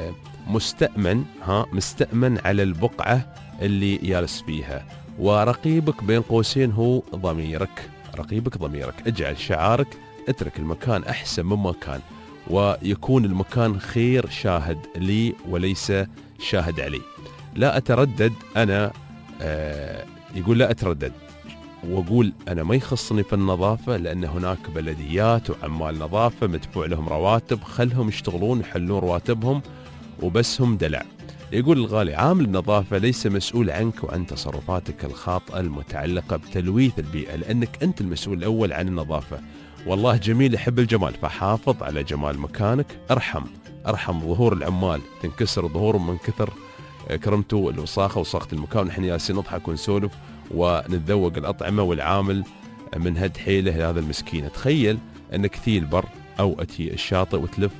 [SPEAKER 2] مستأمن ها مستأمن على البقعة اللي جالس فيها. ورقيبك بين قوسين هو ضميرك، رقيبك ضميرك. اجعل شعارك اترك المكان أحسن مما كان، ويكون المكان خير شاهد لي وليس شاهد علي. لا أتردد أنا آه يقول لا أتردد وأقول أنا ما يخصني في النظافة، لأن هناك بلديات وعمال نظافة مدفوع لهم رواتب، خلهم يشتغلون يحلون رواتبهم وبس هم دلع. يقول الغالي عامل النظافة ليس مسؤول عنك وعن تصرفاتك الخاطئة المتعلقة بتلويث البيئة، لأنك أنت المسؤول الأول عن النظافة. والله جميل يحب الجمال، فحافظ على جمال مكانك. ارحم ارحم ظهور العمال، تنكسر ظهورهم من كثر كرمته الوساخة وساخة المكان. نحن جالسين نضحك ونسولف ونتذوق الأطعمة، والعامل من هد حيله هذا المسكين. تخيل أنك تي البر أو أتي الشاطئ وتلف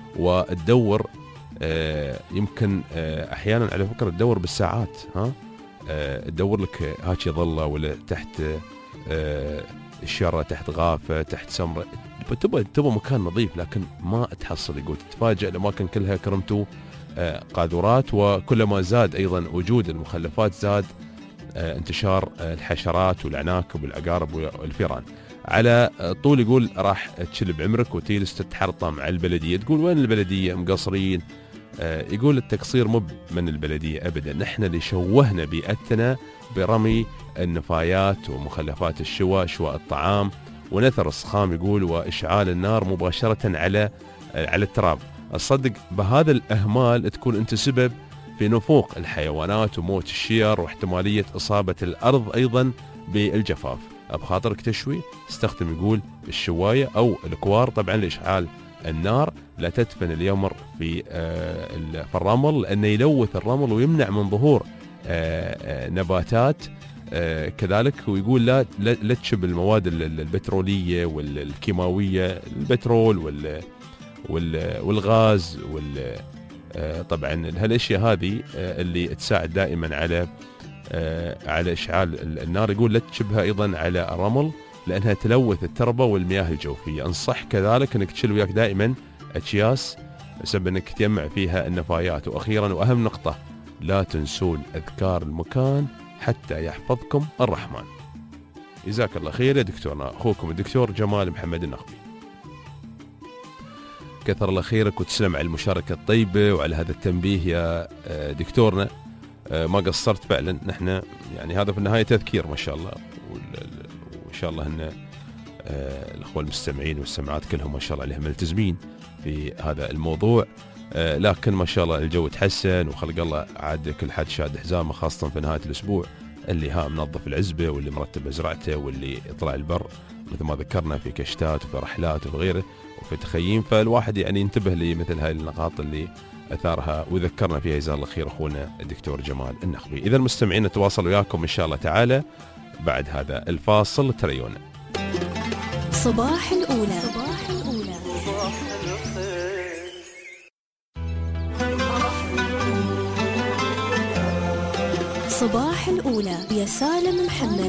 [SPEAKER 2] وتدور، آه يمكن آه أحيانا على فكرة تدور بالساعات، ها آه تدور لك هاتي ظلة ولا تحت آه الشارة، تحت غافة، تحت سمرة، تبغى تبغى مكان نظيف لكن ما تحصل. يقول تتفاجأ الأماكن كلها كرمته آه قاذورات، وكلما زاد أيضا وجود المخلفات زاد آه انتشار آه الحشرات والعناكب والعقارب والفيران. على طول يقول راح تشل بعمرك وتجلس تتحرطم على البلدية. تقول وين البلدية مقصرين؟ آه يقول التقصير مو من البلدية أبدا، نحن اللي شوهنا بيئتنا برمي النفايات ومخلفات الشوى، شوى الطعام ونثر الصخام. يقول وإشعال النار مباشرة على آه على التراب. أصدق بهذا الأهمال تكون أنت سبب في نفوق الحيوانات وموت الشير واحتمالية إصابة الأرض أيضا بالجفاف. بخاطرك تشوي استخدم يقول الشواية أو الكوار طبعا لإشعال النار، لا تدفن اليمر في في الرمل لأنه يلوث الرمل ويمنع من ظهور نباتات كذلك. ويقول لا لا تشب المواد البترولية والكيماوية، البترول وال والغاز وال طبعا هالاشياء هذه اللي تساعد دائما على على اشعال النار. يقول لا تشبها ايضا على الرمل لانها تلوث التربه والمياه الجوفيه. انصح كذلك انك تشيل وياك دائما اكياس بسبب انك تجمع فيها النفايات. واخيرا واهم نقطه، لا تنسون اذكار المكان حتى يحفظكم الرحمن. جزاك الله خير يا دكتورنا، اخوكم الدكتور جمال محمد النخبي. كثر الله خيرك وتسلم على المشاركة الطيبة وعلى هذا التنبيه يا دكتورنا، ما قصرت فعلا. نحن يعني هذا في النهاية تذكير ما شاء الله، وإن شاء الله أن الأخوة المستمعين والسماعات كلهم ما شاء الله عليهم ملتزمين في هذا الموضوع. لكن ما شاء الله الجو تحسن وخلق الله عاد كل حد شاد حزامه، خاصة في نهاية الأسبوع اللي ها منظف العزبة واللي مرتب مزرعته واللي يطلع البر مثل ما ذكرنا في كشتات وفي رحلات وفي غيره وفي تخييم. فالواحد يعني ينتبه لمثل هاي النقاط اللي أثارها وذكرنا فيها جزاه الله خير أخونا الدكتور جمال النخبي. إذا المستمعين نتواصل وياكم إن شاء الله تعالى بعد هذا الفاصل. تريونا
[SPEAKER 1] صباح الأولى. صباح الأولى. صباح الأولى يا سالم محمد.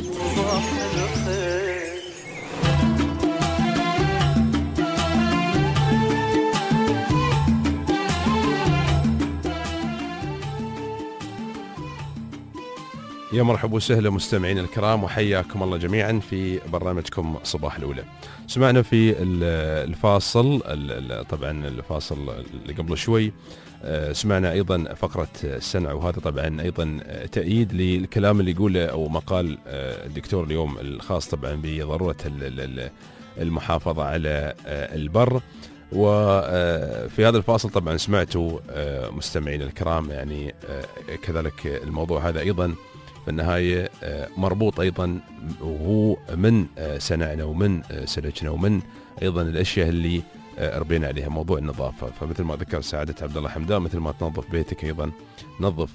[SPEAKER 2] يا مرحبا وسهلا مستمعين الكرام وحياكم الله جميعا في برنامجكم صباح الأولى. سمعنا في الفاصل طبعا الفاصل اللي قبل شوي سمعنا أيضا فقرة السنع، وهذا طبعا أيضا تأييد للكلام اللي يقوله أو مقال الدكتور اليوم الخاص طبعا بضرورة المحافظة على البر. وفي هذا الفاصل طبعا سمعتوا مستمعين الكرام يعني كذلك الموضوع هذا أيضا في النهاية مربوط أيضا وهو من سنعنا ومن سلجنا ومن أيضا الأشياء اللي ربينا عليها، موضوع النظافة. فمثل ما ذكر سعادة عبد الله حمدان، مثل ما تنظف بيتك أيضا نظف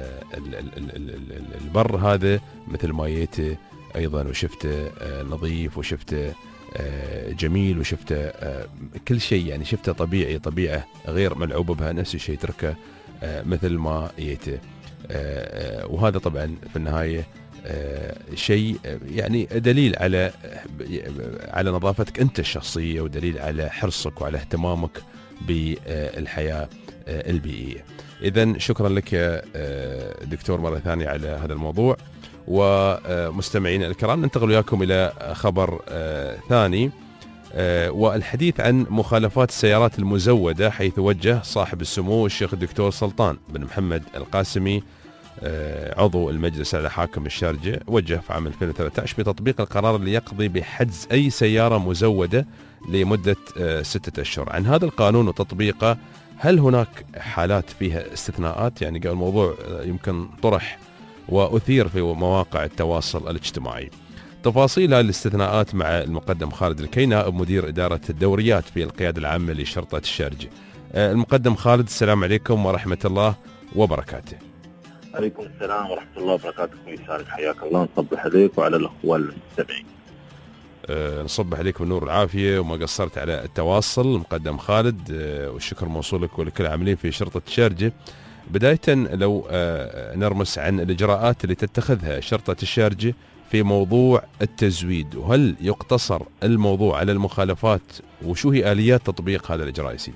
[SPEAKER 2] البر هذا مثل ما جيته أيضا وشفته نظيف وشفته جميل وشفته كل شيء يعني شفته طبيعي، طبيعة غير ملعوب بها، نفس الشيء تركه مثل ما جيته. وهذا طبعا في النهاية شيء يعني دليل على على نظافتك أنت الشخصية، ودليل على حرصك وعلى اهتمامك بالحياة البيئية. إذن شكرا لك يا دكتور مرة ثانية على هذا الموضوع. ومستمعين الكرام ننتقل وياكم إلى خبر ثاني، والحديث عن مخالفات السيارات المزودة، حيث وجه صاحب السمو الشيخ الدكتور سلطان بن محمد القاسمي عضو المجلس على حاكم الشارجة، وجه في عام ألفين وثلاثة عشر بتطبيق القرار اللي يقضي بحجز أي سيارة مزودة لمدة ستة أشهر. عن هذا القانون وتطبيقه، هل هناك حالات فيها استثناءات؟ يعني قال الموضوع يمكن طرح وأثير في مواقع التواصل الاجتماعي. تفاصيل الاستثناءات مع المقدم خالد الكي، نائب مدير إدارة الدوريات في القيادة العامة لشرطة الشارجة. المقدم خالد، السلام عليكم ورحمة الله وبركاته.
[SPEAKER 5] عليكم السلام ورحمة الله وبركاته. يسعدك، حياك الله. نصبح عليك وعلى الأخوة المستمعين.
[SPEAKER 2] أه نصبح عليك بالنور والعافية، وما قصرت على التواصل مقدم خالد، أه والشكر موصولك ولكل العاملين في شرطة الشارجة. بداية لو أه نرمس عن الإجراءات اللي تتخذها شرطة الشارجة في موضوع التزويد، وهل يقتصر الموضوع على المخالفات، وشو هي آليات تطبيق هذا الإجراء يا سيدي؟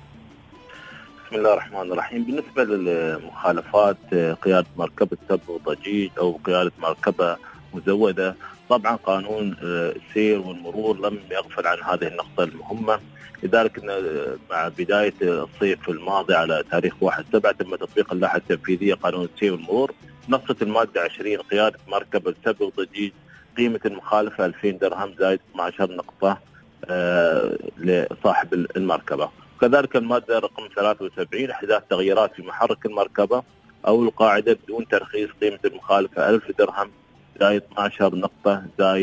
[SPEAKER 5] بسم الله الرحمن الرحيم. بالنسبة للمخالفات قيادة مركبة سب وضجيج أو قيادة مركبة مزودة، طبعا قانون السير والمرور لم يغفل عن هذه النقطة المهمة. لذلك مع بداية الصيف الماضي على تاريخ واحد سبعة تم تطبيق اللائحة التنفيذية قانون السير والمرور. نصت المادة عشرين قيادة مركبة سب وضجيج قيمة المخالفة ألفين درهم زائد اثنتي عشرة نقطة آه لصاحب المركبة. كذلك المادة رقم ثلاثة وسبعين إحداث تغييرات في محرك المركبة أو القاعدة بدون ترخيص، قيمة المخالفة ألف درهم زائد اثنتي عشرة نقطة زائد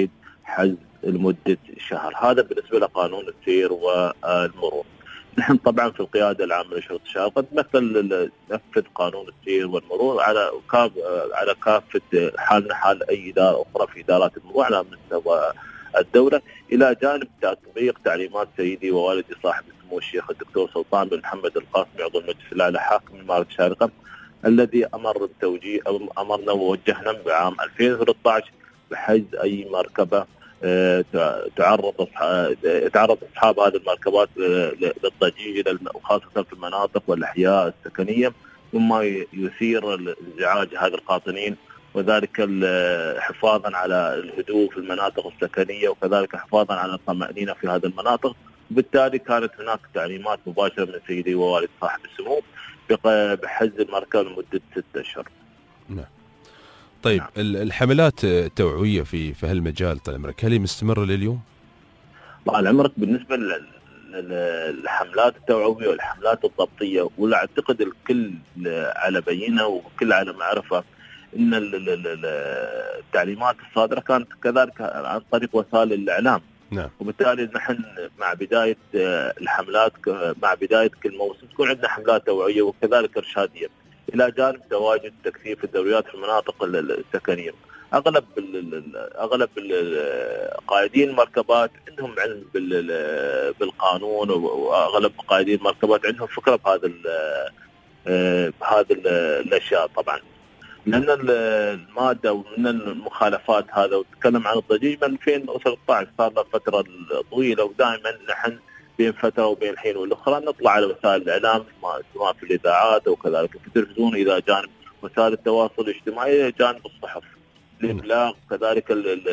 [SPEAKER 5] حجز لمدة شهر. هذا بالنسبة لقانون السير والمرور. نحن طبعا في القيادة العامة لشرطة الشارع قد مثل نفذ قانون السير والمرور على كاف على كافة حالنا حال أي إدارة أخرى في إدارات المرور على مستوى الدولة، إلى جانب تطبيق تعليمات سيدي ووالدي صاحب السمو الشيخ الدكتور سلطان بن محمد القاسمي عضو المجلس الأعلى حاكم إمارة الشارقة، الذي أمر التوجيه أو أمرنا ووجهنا بعام ألفين وثلاثة عشر بحجز أي مركبة تعرض تعرض أصحاب هذه المركبات للضجيج وخاصة في المناطق والأحياء السكنية، مما يثير الازعاج هذا القاطنين، وذلك حفاظا على الهدوء في المناطق السكنية وكذلك حفاظا على الطمأنينة في هذه المناطق. وبالتالي كانت هناك تعليمات مباشرة من سيدي ووالد صاحب السمو بحجز المركب لمدة ستة أشهر.
[SPEAKER 2] نعم. طيب نعم. الحملات التوعوية في في هالمجال طال عمرك هل هي مستمرة لليوم؟
[SPEAKER 5] طال عمرك بالنسبة للحملات التوعوية والحملات الضبطية، ولا أعتقد الكل على بينة وكل على معرفة إن التعليمات الصادرة كانت كذلك عن طريق وسائل الإعلام.
[SPEAKER 2] نعم.
[SPEAKER 5] وبالتالي نحن مع بداية الحملات مع بداية كل موسم تكون عندنا حملات توعية وكذلك إرشادية، إلى جانب تواجد تكثيف الدوريات في المناطق السكنية. أغلب أغلب قائدين المركبات عندهم علم بالقانون، وأغلب قائدين المركبات عندهم فكرة بهذا بهذا الأشياء طبعا، لأن المادة ومن المخالفات هذا، وتكلم عن الضجيج من ألفين وثلاثة عشر صار له فترة طويلة، ودائما نحن بين فترة وبين الحين والأخرى نطلع على وسائل الإعلام سواء في الإذاعات أو كذلك في التلفزيون، إلى جانب وسائل التواصل الاجتماعي، إلى جانب الصحف الإبلاغ، كذلك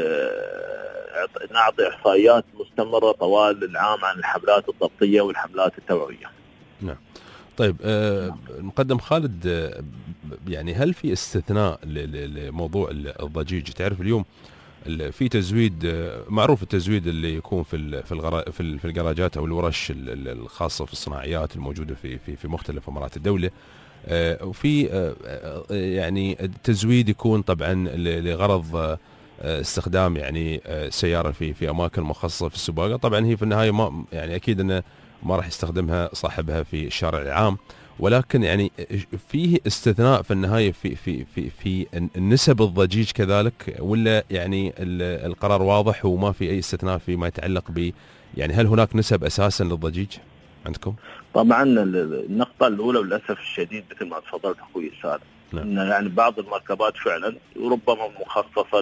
[SPEAKER 5] نعطي إحصائيات مستمرة طوال العام عن الحملات الضبطية والحملات التوعوية.
[SPEAKER 2] نعم. طيب آه المقدم خالد، آه يعني هل في استثناء لموضوع الضجيج؟ تعرف اليوم في تزويد، معروف التزويد اللي يكون في في في الجراجات او الورش الخاصه في الصناعيات الموجوده في في في مختلف امارات الدوله، وفي يعني التزويد يكون طبعا لغرض استخدام يعني سياره في في اماكن مخصصه في السباقه. طبعا هي في النهايه ما يعني اكيد انه ما راح يستخدمها صاحبها في الشارع العام، ولكن يعني فيه استثناء في النهايه في في في في النسب الضجيج كذلك، ولا يعني القرار واضح وما في اي استثناء فيما يتعلق ب يعني هل هناك نسب اساسا للضجيج عندكم؟
[SPEAKER 5] طبعا النقطه الاولى للاسف الشديد مثل ما تفضلت اخوي سالم، ان يعني بعض المركبات فعلا ربما مخصصه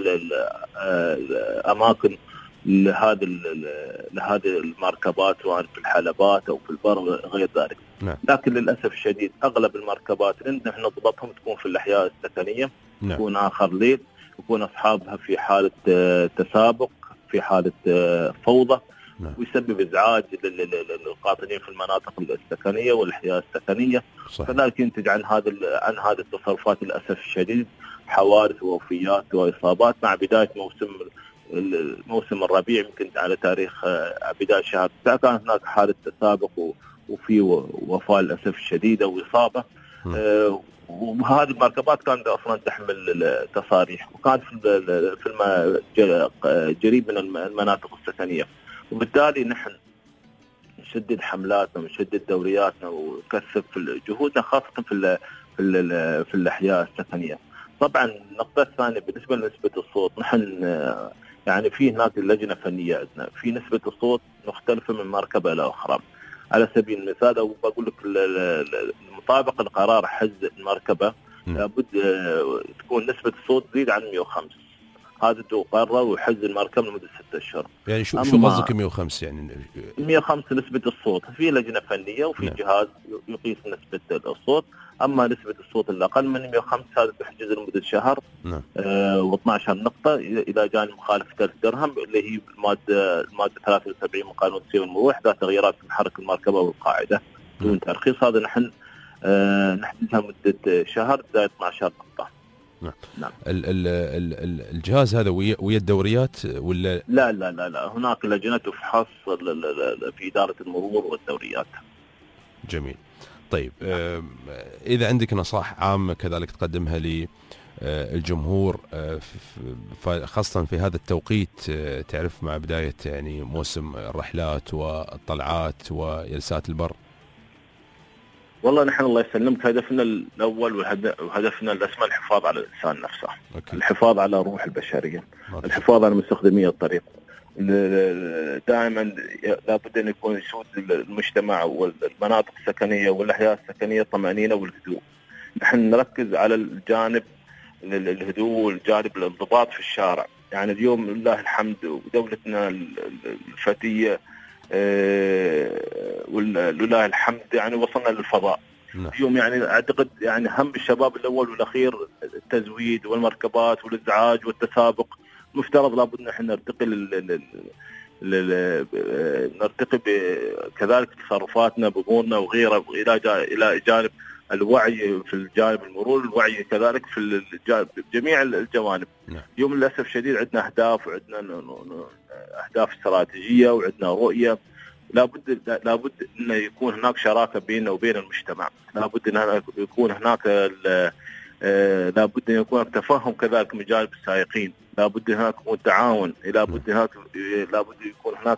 [SPEAKER 5] للاماكن لهذه لهذه المركبات سواء في الحلبات او في البر غير ذلك.
[SPEAKER 2] نعم.
[SPEAKER 5] لكن للاسف الشديد اغلب المركبات اللي نحن نضبطهم تكون في الاحياء السكنيه.
[SPEAKER 2] نعم.
[SPEAKER 5] يكون اخر ليل، يكون اصحابها في حاله تسابق، في حاله فوضى.
[SPEAKER 2] نعم.
[SPEAKER 5] ويسبب ازعاج للقاطنين في المناطق السكنيه والاحياء السكنيه. كذلك ينتج عن هذا عن هذه التصرفات للاسف الشديد حوادث ووفيات واصابات. مع بدايه موسم الموسم الربيع يمكن على تاريخ بداية شهر تسعة كان هناك حالة تسابق وفي وفاة للأسف الشديدة وإصابة. آه وهذه المركبات كانت أصلا تحمل تصاريح، وكانت في قريب من المناطق السكنية. وبالتالي نحن نشدد حملاتنا ونشدد دورياتنا ونكثف جهودنا خاصة في في في الأحياء السكنية. طبعا النقطة الثانية بالنسبة لنسبة الصوت، نحن يعني في هناك اللجنة فنية عندنا في نسبة الصوت مختلفة من مركبة إلى أخرى. على سبيل المثال أو بقول لك المطابق القرار حجز المركبة لابد تكون نسبة الصوت تزيد عن مئة وخمسة. هذا تقرر وحجز المركب لمدة ستة أشهر.
[SPEAKER 2] يعني شو شو قصدك مئة وخمسة؟ يعني
[SPEAKER 5] مئة وخمسة نسبة الصوت، في لجنة فنية وفي
[SPEAKER 2] نعم.
[SPEAKER 5] جهاز يقيس نسبة الصوت. أما نسبة الصوت اللي أقل من مئة وخمسة هذا تحجز لمدة شهر.
[SPEAKER 2] نعم.
[SPEAKER 5] آه و12 نقطة إلى جانب مخالفة الدرهم اللي هي المادة المادة ثلاثة وسبعين من قانون السير والمرور، إحداث تغييرات في محرك المركبة والقاعدة بدون ترخيص. هذا نحن آه نحجزها مدة شهر زائد اثناشر نقطة.
[SPEAKER 2] نعم. نعم. ال ال ال الجهاز هذا ويا ويا الدوريات ولا
[SPEAKER 5] لا لا لا لا هناك لجنة تفحص في إدارة المرور والدوريات.
[SPEAKER 2] جميل. طيب آه إذا عندك نصائح عامة كذلك تقدمها الجمهور خاصة في هذا التوقيت، تعرف مع بداية يعني موسم الرحلات والطلعات وجلسات البر؟
[SPEAKER 5] والله نحن الله يسلمك هدفنا الأول وهدفنا الأسمى الحفاظ على الإنسان نفسه. أوكي. الحفاظ على روح البشرية. أوكي. الحفاظ على مستخدمي الطريق. دائما لابد أن يكون يسود المجتمع والمناطق السكنية والأحياء السكنية الطمأنينة والهدوء. نحن نركز على الجانب الهدوء والجانب الانضباط في الشارع. يعني اليوم لله الحمد ودولتنا الفتية ولله الحمد يعني وصلنا للفضاء. نعم. اليوم يعني أعتقد يعني هم الشباب الأول والأخير التزويد والمركبات والإزعاج والتسابق. مفترض لابد نحن نرتقي لل... لل... نرتقي كذلك تصرفاتنا بأمورنا وغيرها إلى إلى جانب الوعي في الجانب المرور، الوعي كذلك في الجانب جميع الجوانب. نعم. اليوم للأسف الشديد عندنا أهداف وعندنا أهداف استراتيجية وعندنا رؤية. لابد لابد أن يكون هناك شراكة بيننا وبين المجتمع. لابد أن يكون هناك لابد أن يكون هناك تفهم كذلك من جانب السائقين. لابد هناك يكون تعاون. لابد هناك لابد يكون هناك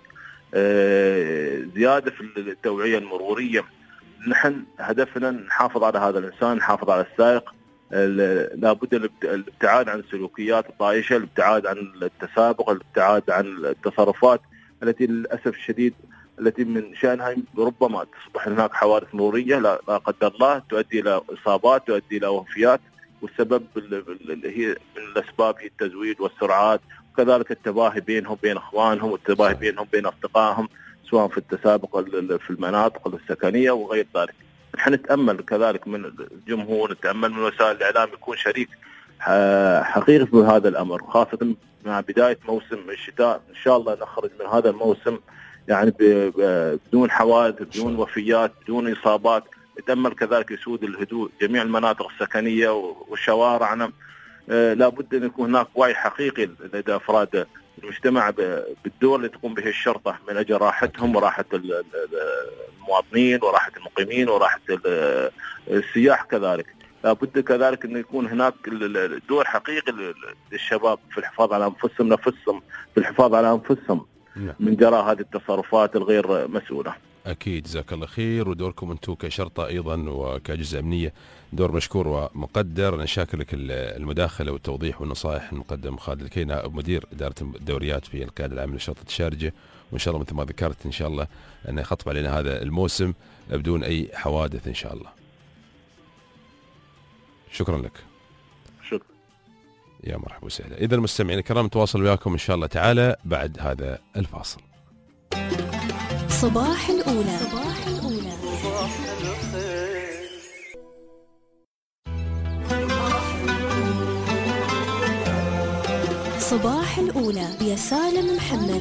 [SPEAKER 5] زيادة في التوعية المرورية. نحن هدفنا نحافظ على هذا الإنسان، نحافظ على السائق. لابد الابتعاد عن السلوكيات الطائشة، الابتعاد عن التسابق، الابتعاد عن التصرفات التي للأسف الشديد التي من شأنها ربما تصبح هناك حوادث مرورية لا قدر الله تؤدي إلى إصابات، تؤدي إلى وفيات. والسبب اللي هي من الأسباب هي التزويد والسرعات، وكذلك التباهي بينهم بين إخوانهم والتباهي بينهم بين أصدقائهم سواء في التسابق في المناطق السكنية وغير ذلك. نحن نتأمل كذلك من الجمهور، نتأمل من وسائل الإعلام يكون شريك حقيقي في هذا الأمر، خاصة مع بداية موسم الشتاء. إن شاء الله نخرج من هذا الموسم يعني بدون حوادث، بدون وفيات، بدون إصابات. نتأمل كذلك يسود الهدوء جميع المناطق السكنية والشوارعنا. لابد أن يكون هناك وعي حقيقي لدى أفراد المجتمع بالدور اللي تقوم به الشرطة من أجل راحتهم وراحة المواطنين وراحة المقيمين وراحة السياح. كذلك لابد كذلك أن يكون هناك دور حقيقي للشباب في الحفاظ على أنفسهم نفسهم في الحفاظ على أنفسهم من جراء هذه التصرفات الغير مسؤولة.
[SPEAKER 2] أكيد، جزاك الله خير. ودوركم أنتم كشرطة أيضا وكأجهزة أمنية دور مشكور ومقدر. أنا شاكر لك المداخلة والتوضيح والنصائح المقدم خالد الكينا مدير إدارة الدوريات في القيادة العامة لشرطة الشارجة، وإن شاء الله مثل ما ذكرت إن شاء الله أن يخطب علينا هذا الموسم بدون أي حوادث إن شاء الله. شكرا لك.
[SPEAKER 5] شكرا.
[SPEAKER 2] يا مرحبا وسهلا. إذا المستمعين الكرام نتواصل وياكم إن شاء الله تعالى بعد هذا الفاصل.
[SPEAKER 1] صباح الأولى. صباح الأولى. صباح الأولى يا سالم محمد.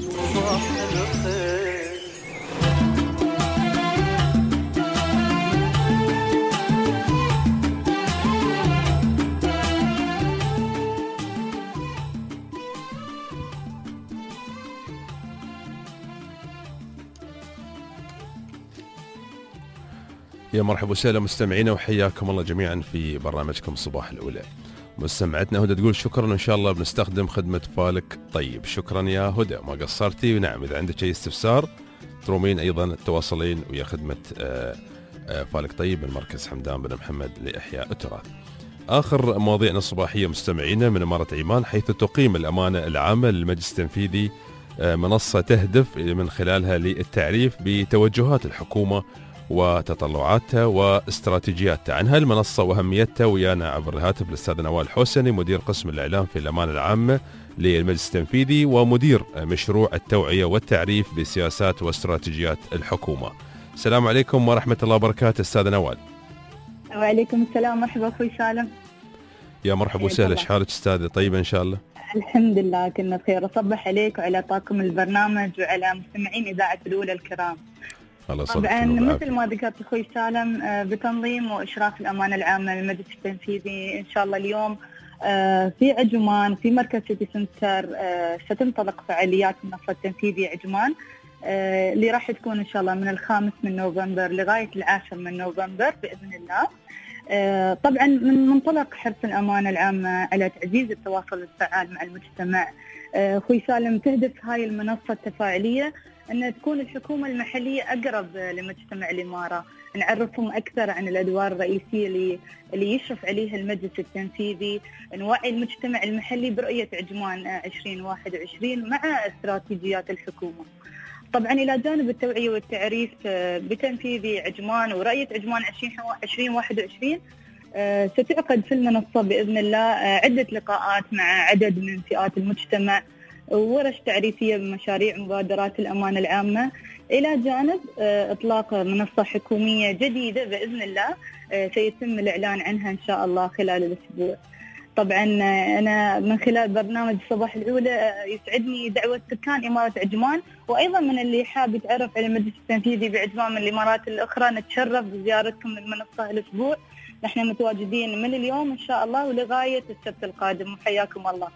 [SPEAKER 2] يا مرحبا وسهلا مستمعينا وحياكم الله جميعا في برنامجكم صباح الأولى. مستمعتنا هدى تقول شكرا وإن شاء الله بنستخدم خدمة فالك طيب. شكرا يا هدى، ما قصرتي. ونعم إذا عندك أي استفسار ترومين أيضا التواصلين ويا خدمة فالك طيب من مركز حمدان بن محمد لإحياء التراث. آخر مواضيعنا الصباحية مستمعينا من إمارة عمان، حيث تقيم الأمانة العامة للمجلس التنفيذي منصة تهدف من خلالها للتعريف بتوجهات الحكومة وتطلعاتها واستراتيجياتها. عن هالمنصة وأهميتها ويانا عبر الهاتف الأستاذ نوال حوسني مدير قسم الإعلام في الأمانة العامة للمجلس التنفيذي ومدير مشروع التوعية والتعريف بسياسات واستراتيجيات الحكومة. السلام عليكم ورحمة الله وبركاته أستاذ نوال.
[SPEAKER 4] وعليكم السلام. مرحبا أخوي سالم.
[SPEAKER 2] يا مرحبا وسهلا. ايش حالك أستاذة؟ طيبة إن شاء الله.
[SPEAKER 4] الحمد لله كنا بخير. أصبح عليك وعلى طاقم البرنامج وعلى مستمعين إذاعة الأولى الكرام. طبعا مثل ما ذكرت اخوي سالم بتنظيم واشراف الامانه العامه للمجلس التنفيذي ان شاء الله اليوم في عجمان في مركز سيتي سنتر ستنطلق فعاليات المنصه التنفيذيه عجمان اللي راح تكون ان شاء الله من الخامس من نوفمبر لغايه العاشر من نوفمبر باذن الله. طبعا من منطلق حرص الأمانة العامة على تعزيز التواصل الفعال مع المجتمع، أخوي سالم تهدف هاي المنصة التفاعلية أن تكون الحكومة المحلية أقرب لمجتمع الإمارة، نعرفهم أكثر عن الأدوار الرئيسية اللي, اللي يشرف عليها المجلس التنفيذي، نوعي المجتمع المحلي برؤية عجمان عشرين واحد وعشرين مع استراتيجيات الحكومة. طبعا إلى جانب التوعية والتعريف بتنفيذ عجمان ورؤية عجمان عشرين واحد وعشرين، ستعقد في المنصة بإذن الله عدة لقاءات مع عدد من فئات المجتمع وورش تعريفية بمشاريع مبادرات الأمانة العامة، إلى جانب إطلاق منصة حكومية جديدة بإذن الله سيتم الإعلان عنها إن شاء الله خلال الأسبوع. طبعا أنا من خلال برنامج الصباح الأولى يسعدني دعوة سكان إمارة عجمان، وأيضا من اللي حاب يتعرف على المجلس التنفيذي بعجمان من الإمارات الأخرى نتشرف بزيارتكم المنصة الأسبوع. نحن متواجدين من اليوم إن شاء الله ولغاية السبت القادم، وحياكم الله.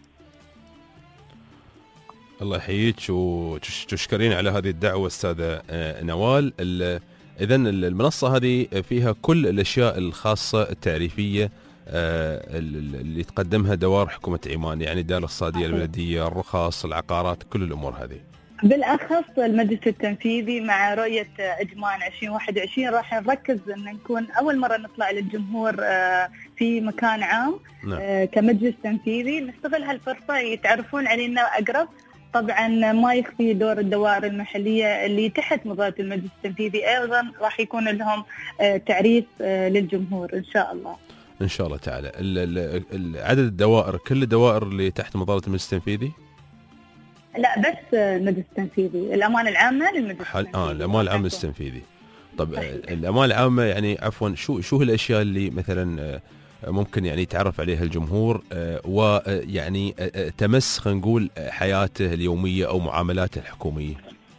[SPEAKER 2] الله يحييك وتشكرين على هذه الدعوة أستاذة نوال. إذن المنصة هذه فيها كل الأشياء الخاصة التعريفية اللي تقدمها دوار حكومة عمان، يعني الدائرة الاقتصادية البلدية، الرخص، العقارات، كل الأمور هذه.
[SPEAKER 4] بالأخص المجلس التنفيذي مع رؤية عجمان عشرين واحد وعشرين راح نركز أن نكون أول مرة نطلع للجمهور في مكان عام. نعم. كمجلس تنفيذي نستغل هالفرصة يتعرفون علينا أقرب. طبعا ما يخفي دور الدوائر المحلية اللي تحت مظلة المجلس التنفيذي أيضا راح يكون لهم تعريف للجمهور إن شاء الله.
[SPEAKER 2] إن شاء الله تعالى. عدد الدوائر كل الدوائر اللي تحت مظلة المجلس التنفيذي؟
[SPEAKER 4] لا بس المجلس التنفيذي، الأمانة العامة للمجلس التنفيذي.
[SPEAKER 2] آه الأمانة العامة للمجلس. طب الأمانة العامة يعني عفوا شو شو الأشياء اللي مثلا ممكن يعني يتعرف عليها الجمهور ويعني تمس خلينا نقول حياته اليومية أو معاملاته الحكومية؟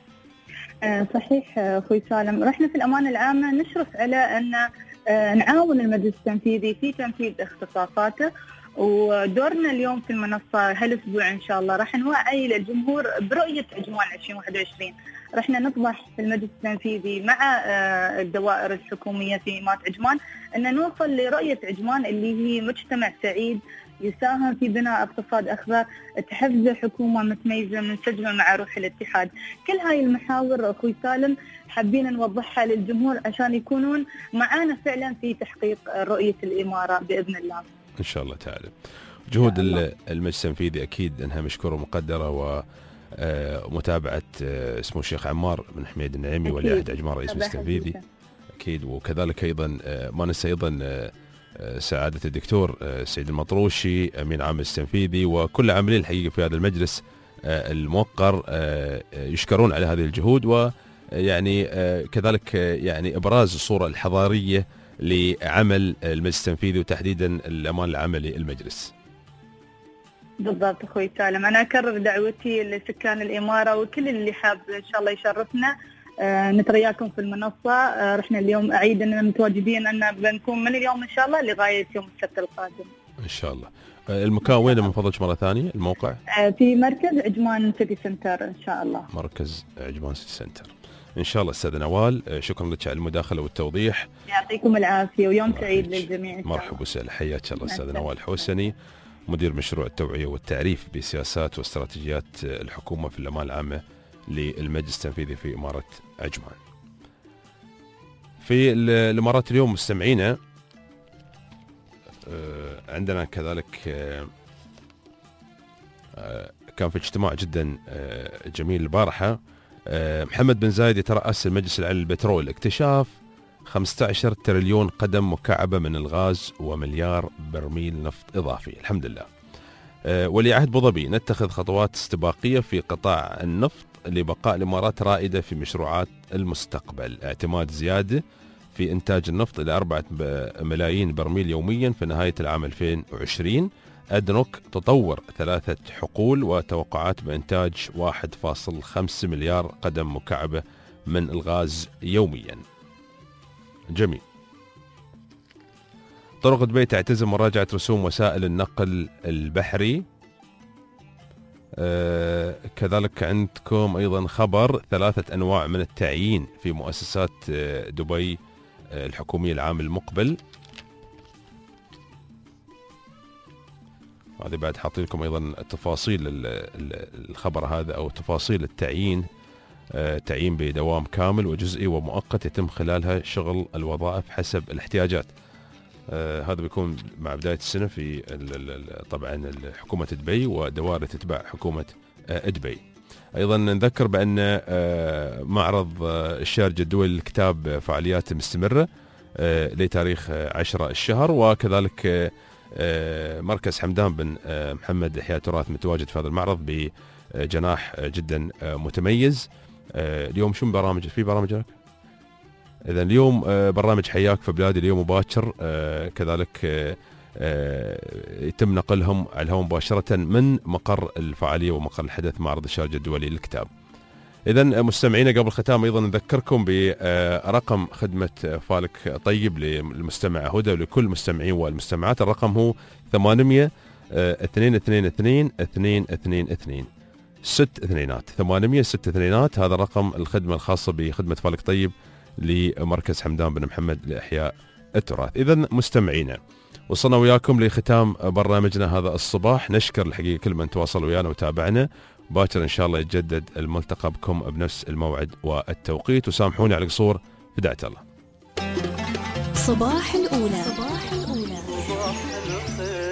[SPEAKER 4] صحيح أخوي سالم، رحنا في الأمانة العامة نشرف على أن نعاون المجلس التنفيذي في تنفيذ اختصاصاته، ودورنا اليوم في المنصة هالأسبوع إن شاء الله راح نوعي الجمهور برؤية عجمان عشرين واحد وعشرين. رحنا نطمح في المجلس التنفيذي مع الدوائر الحكومية في إمارة عجمان أن نوصل لرؤية عجمان اللي هي مجتمع سعيد يساهم في بناء اقتصاد أخضر، تحفز حكومة متميزة منسجمة مع روح الاتحاد. كل هاي المحاور أخوي سالم حابين نوضحها للجمهور عشان يكونون معانا فعلا في تحقيق رؤية الإمارة بإذن الله.
[SPEAKER 2] إن شاء الله تعالى. جهود المجلس التنفيذي أكيد أنها مشكورة ومقدرة، ومتابعة اسمه الشيخ عمار بن حميد النعيمي ولي عهد عجمان رئيس المجلس التنفيذي أكيد، وكذلك أيضا ما ننسى أيضا سعادة الدكتور سعيد المطروشي أمين عام المجلس التنفيذي، وكل عاملين الحقيقة في هذا المجلس الموقر يشكرون على هذه الجهود، ويعني كذلك يعني إبراز الصورة الحضارية لعمل المجلس التنفيذي وتحديدا الأمان العملي المجلس.
[SPEAKER 4] بالضبط أخوي سالم، أنا أكرر دعوتي لسكان الإمارة وكل اللي حاب إن شاء الله يشرفنا آه نترياكم في المنصة. آه رحنا اليوم أعيد أننا متواجدين أننا بنكون من اليوم إن شاء الله لغاية يوم السبت القادم
[SPEAKER 2] إن شاء الله. آه المكان وين من فضلك مرة ثانية الموقع؟
[SPEAKER 4] آه في مركز عجمان سيتي سنتر إن شاء الله.
[SPEAKER 2] مركز عجمان سيتي سنتر إن شاء الله. أستاذ نوال شكرا لك على المداخلة والتوضيح،
[SPEAKER 4] يعطيكم العافية ويوم سعيد للجميع.
[SPEAKER 2] مرحبا وسهلا، حياك الله. أستاذ نوال الحوسني مدير مشروع التوعية والتعريف بسياسات واستراتيجيات الحكومة في الأمانة العامة للمجلس التنفيذي في إمارة عجمان. في الإمارات اليوم مستمعينا عندنا كذلك كان في اجتماع جدا جميل البارحة. محمد بن زايد يترأس المجلس العلي للبترول، اكتشاف خمسة عشر تريليون قدم مكعبة من الغاز ومليار برميل نفط إضافي. الحمد لله. ولي عهد أبو ظبي، نتخذ خطوات استباقية في قطاع النفط لبقاء الإمارات رائدة في مشروعات المستقبل، اعتماد زيادة في إنتاج النفط إلى أربعة ملايين برميل يوميا في نهاية العام ألفين وعشرين. أدنوك تطور ثلاثة حقول وتوقعات بإنتاج واحد فاصلة خمسة مليار قدم مكعبة من الغاز يوميا. جميل. طرق دبي تعتزم مراجعة رسوم وسائل النقل البحري. آه كذلك عندكم أيضا خبر ثلاثة أنواع من التعيين في مؤسسات آه دبي آه الحكومية العام المقبل. هذه بعد حاطين لكم أيضا تفاصيل الخبر هذا أو تفاصيل التعيين، تعيين بدوام كامل وجزئي ومؤقت يتم خلالها شغل الوظائف حسب الاحتياجات. هذا بيكون مع بداية السنة في طبعا حكومة دبي ودوائر تتبع حكومة دبي. أيضا نذكر بأن معرض الشارجة الدولي للكتاب فعاليات مستمرة لتاريخ عشرة الشهر، وكذلك مركز حمدان بن محمد إحياء تراث متواجد في هذا المعرض بجناح جدا متميز. اليوم شو برامج في برامج لك؟ إذا اليوم برنامج حياك في بلادي اليوم مباشر، كذلك يتم نقلهم على الهواء مباشرة من مقر الفعالية ومقر الحدث معرض الشارجة الدولي للكتاب. إذا مستمعينا قبل الختام أيضا نذكركم برقم خدمة فالك طيب للمستمع هدى ولكل مستمعين والمستمعات. الرقم هو ثمانمية اثنين اثنين اثنين اثنين اثنين اثنين ست اثنينات ثمانمية ست اثنينات. هذا رقم الخدمة الخاصة بخدمة فالك طيب لمركز حمدان بن محمد لإحياء التراث. إذا مستمعينا وصلنا وياكم لختام برنامجنا هذا الصباح. نشكر الحقيقة كل من تواصل ويانا وتابعنا. باكر إن شاء الله يتجدد الملتقى بكم بنفس الموعد والتوقيت، وسامحوني على القصور. بداية الله.
[SPEAKER 1] صباح الأولى. صباح الأولى.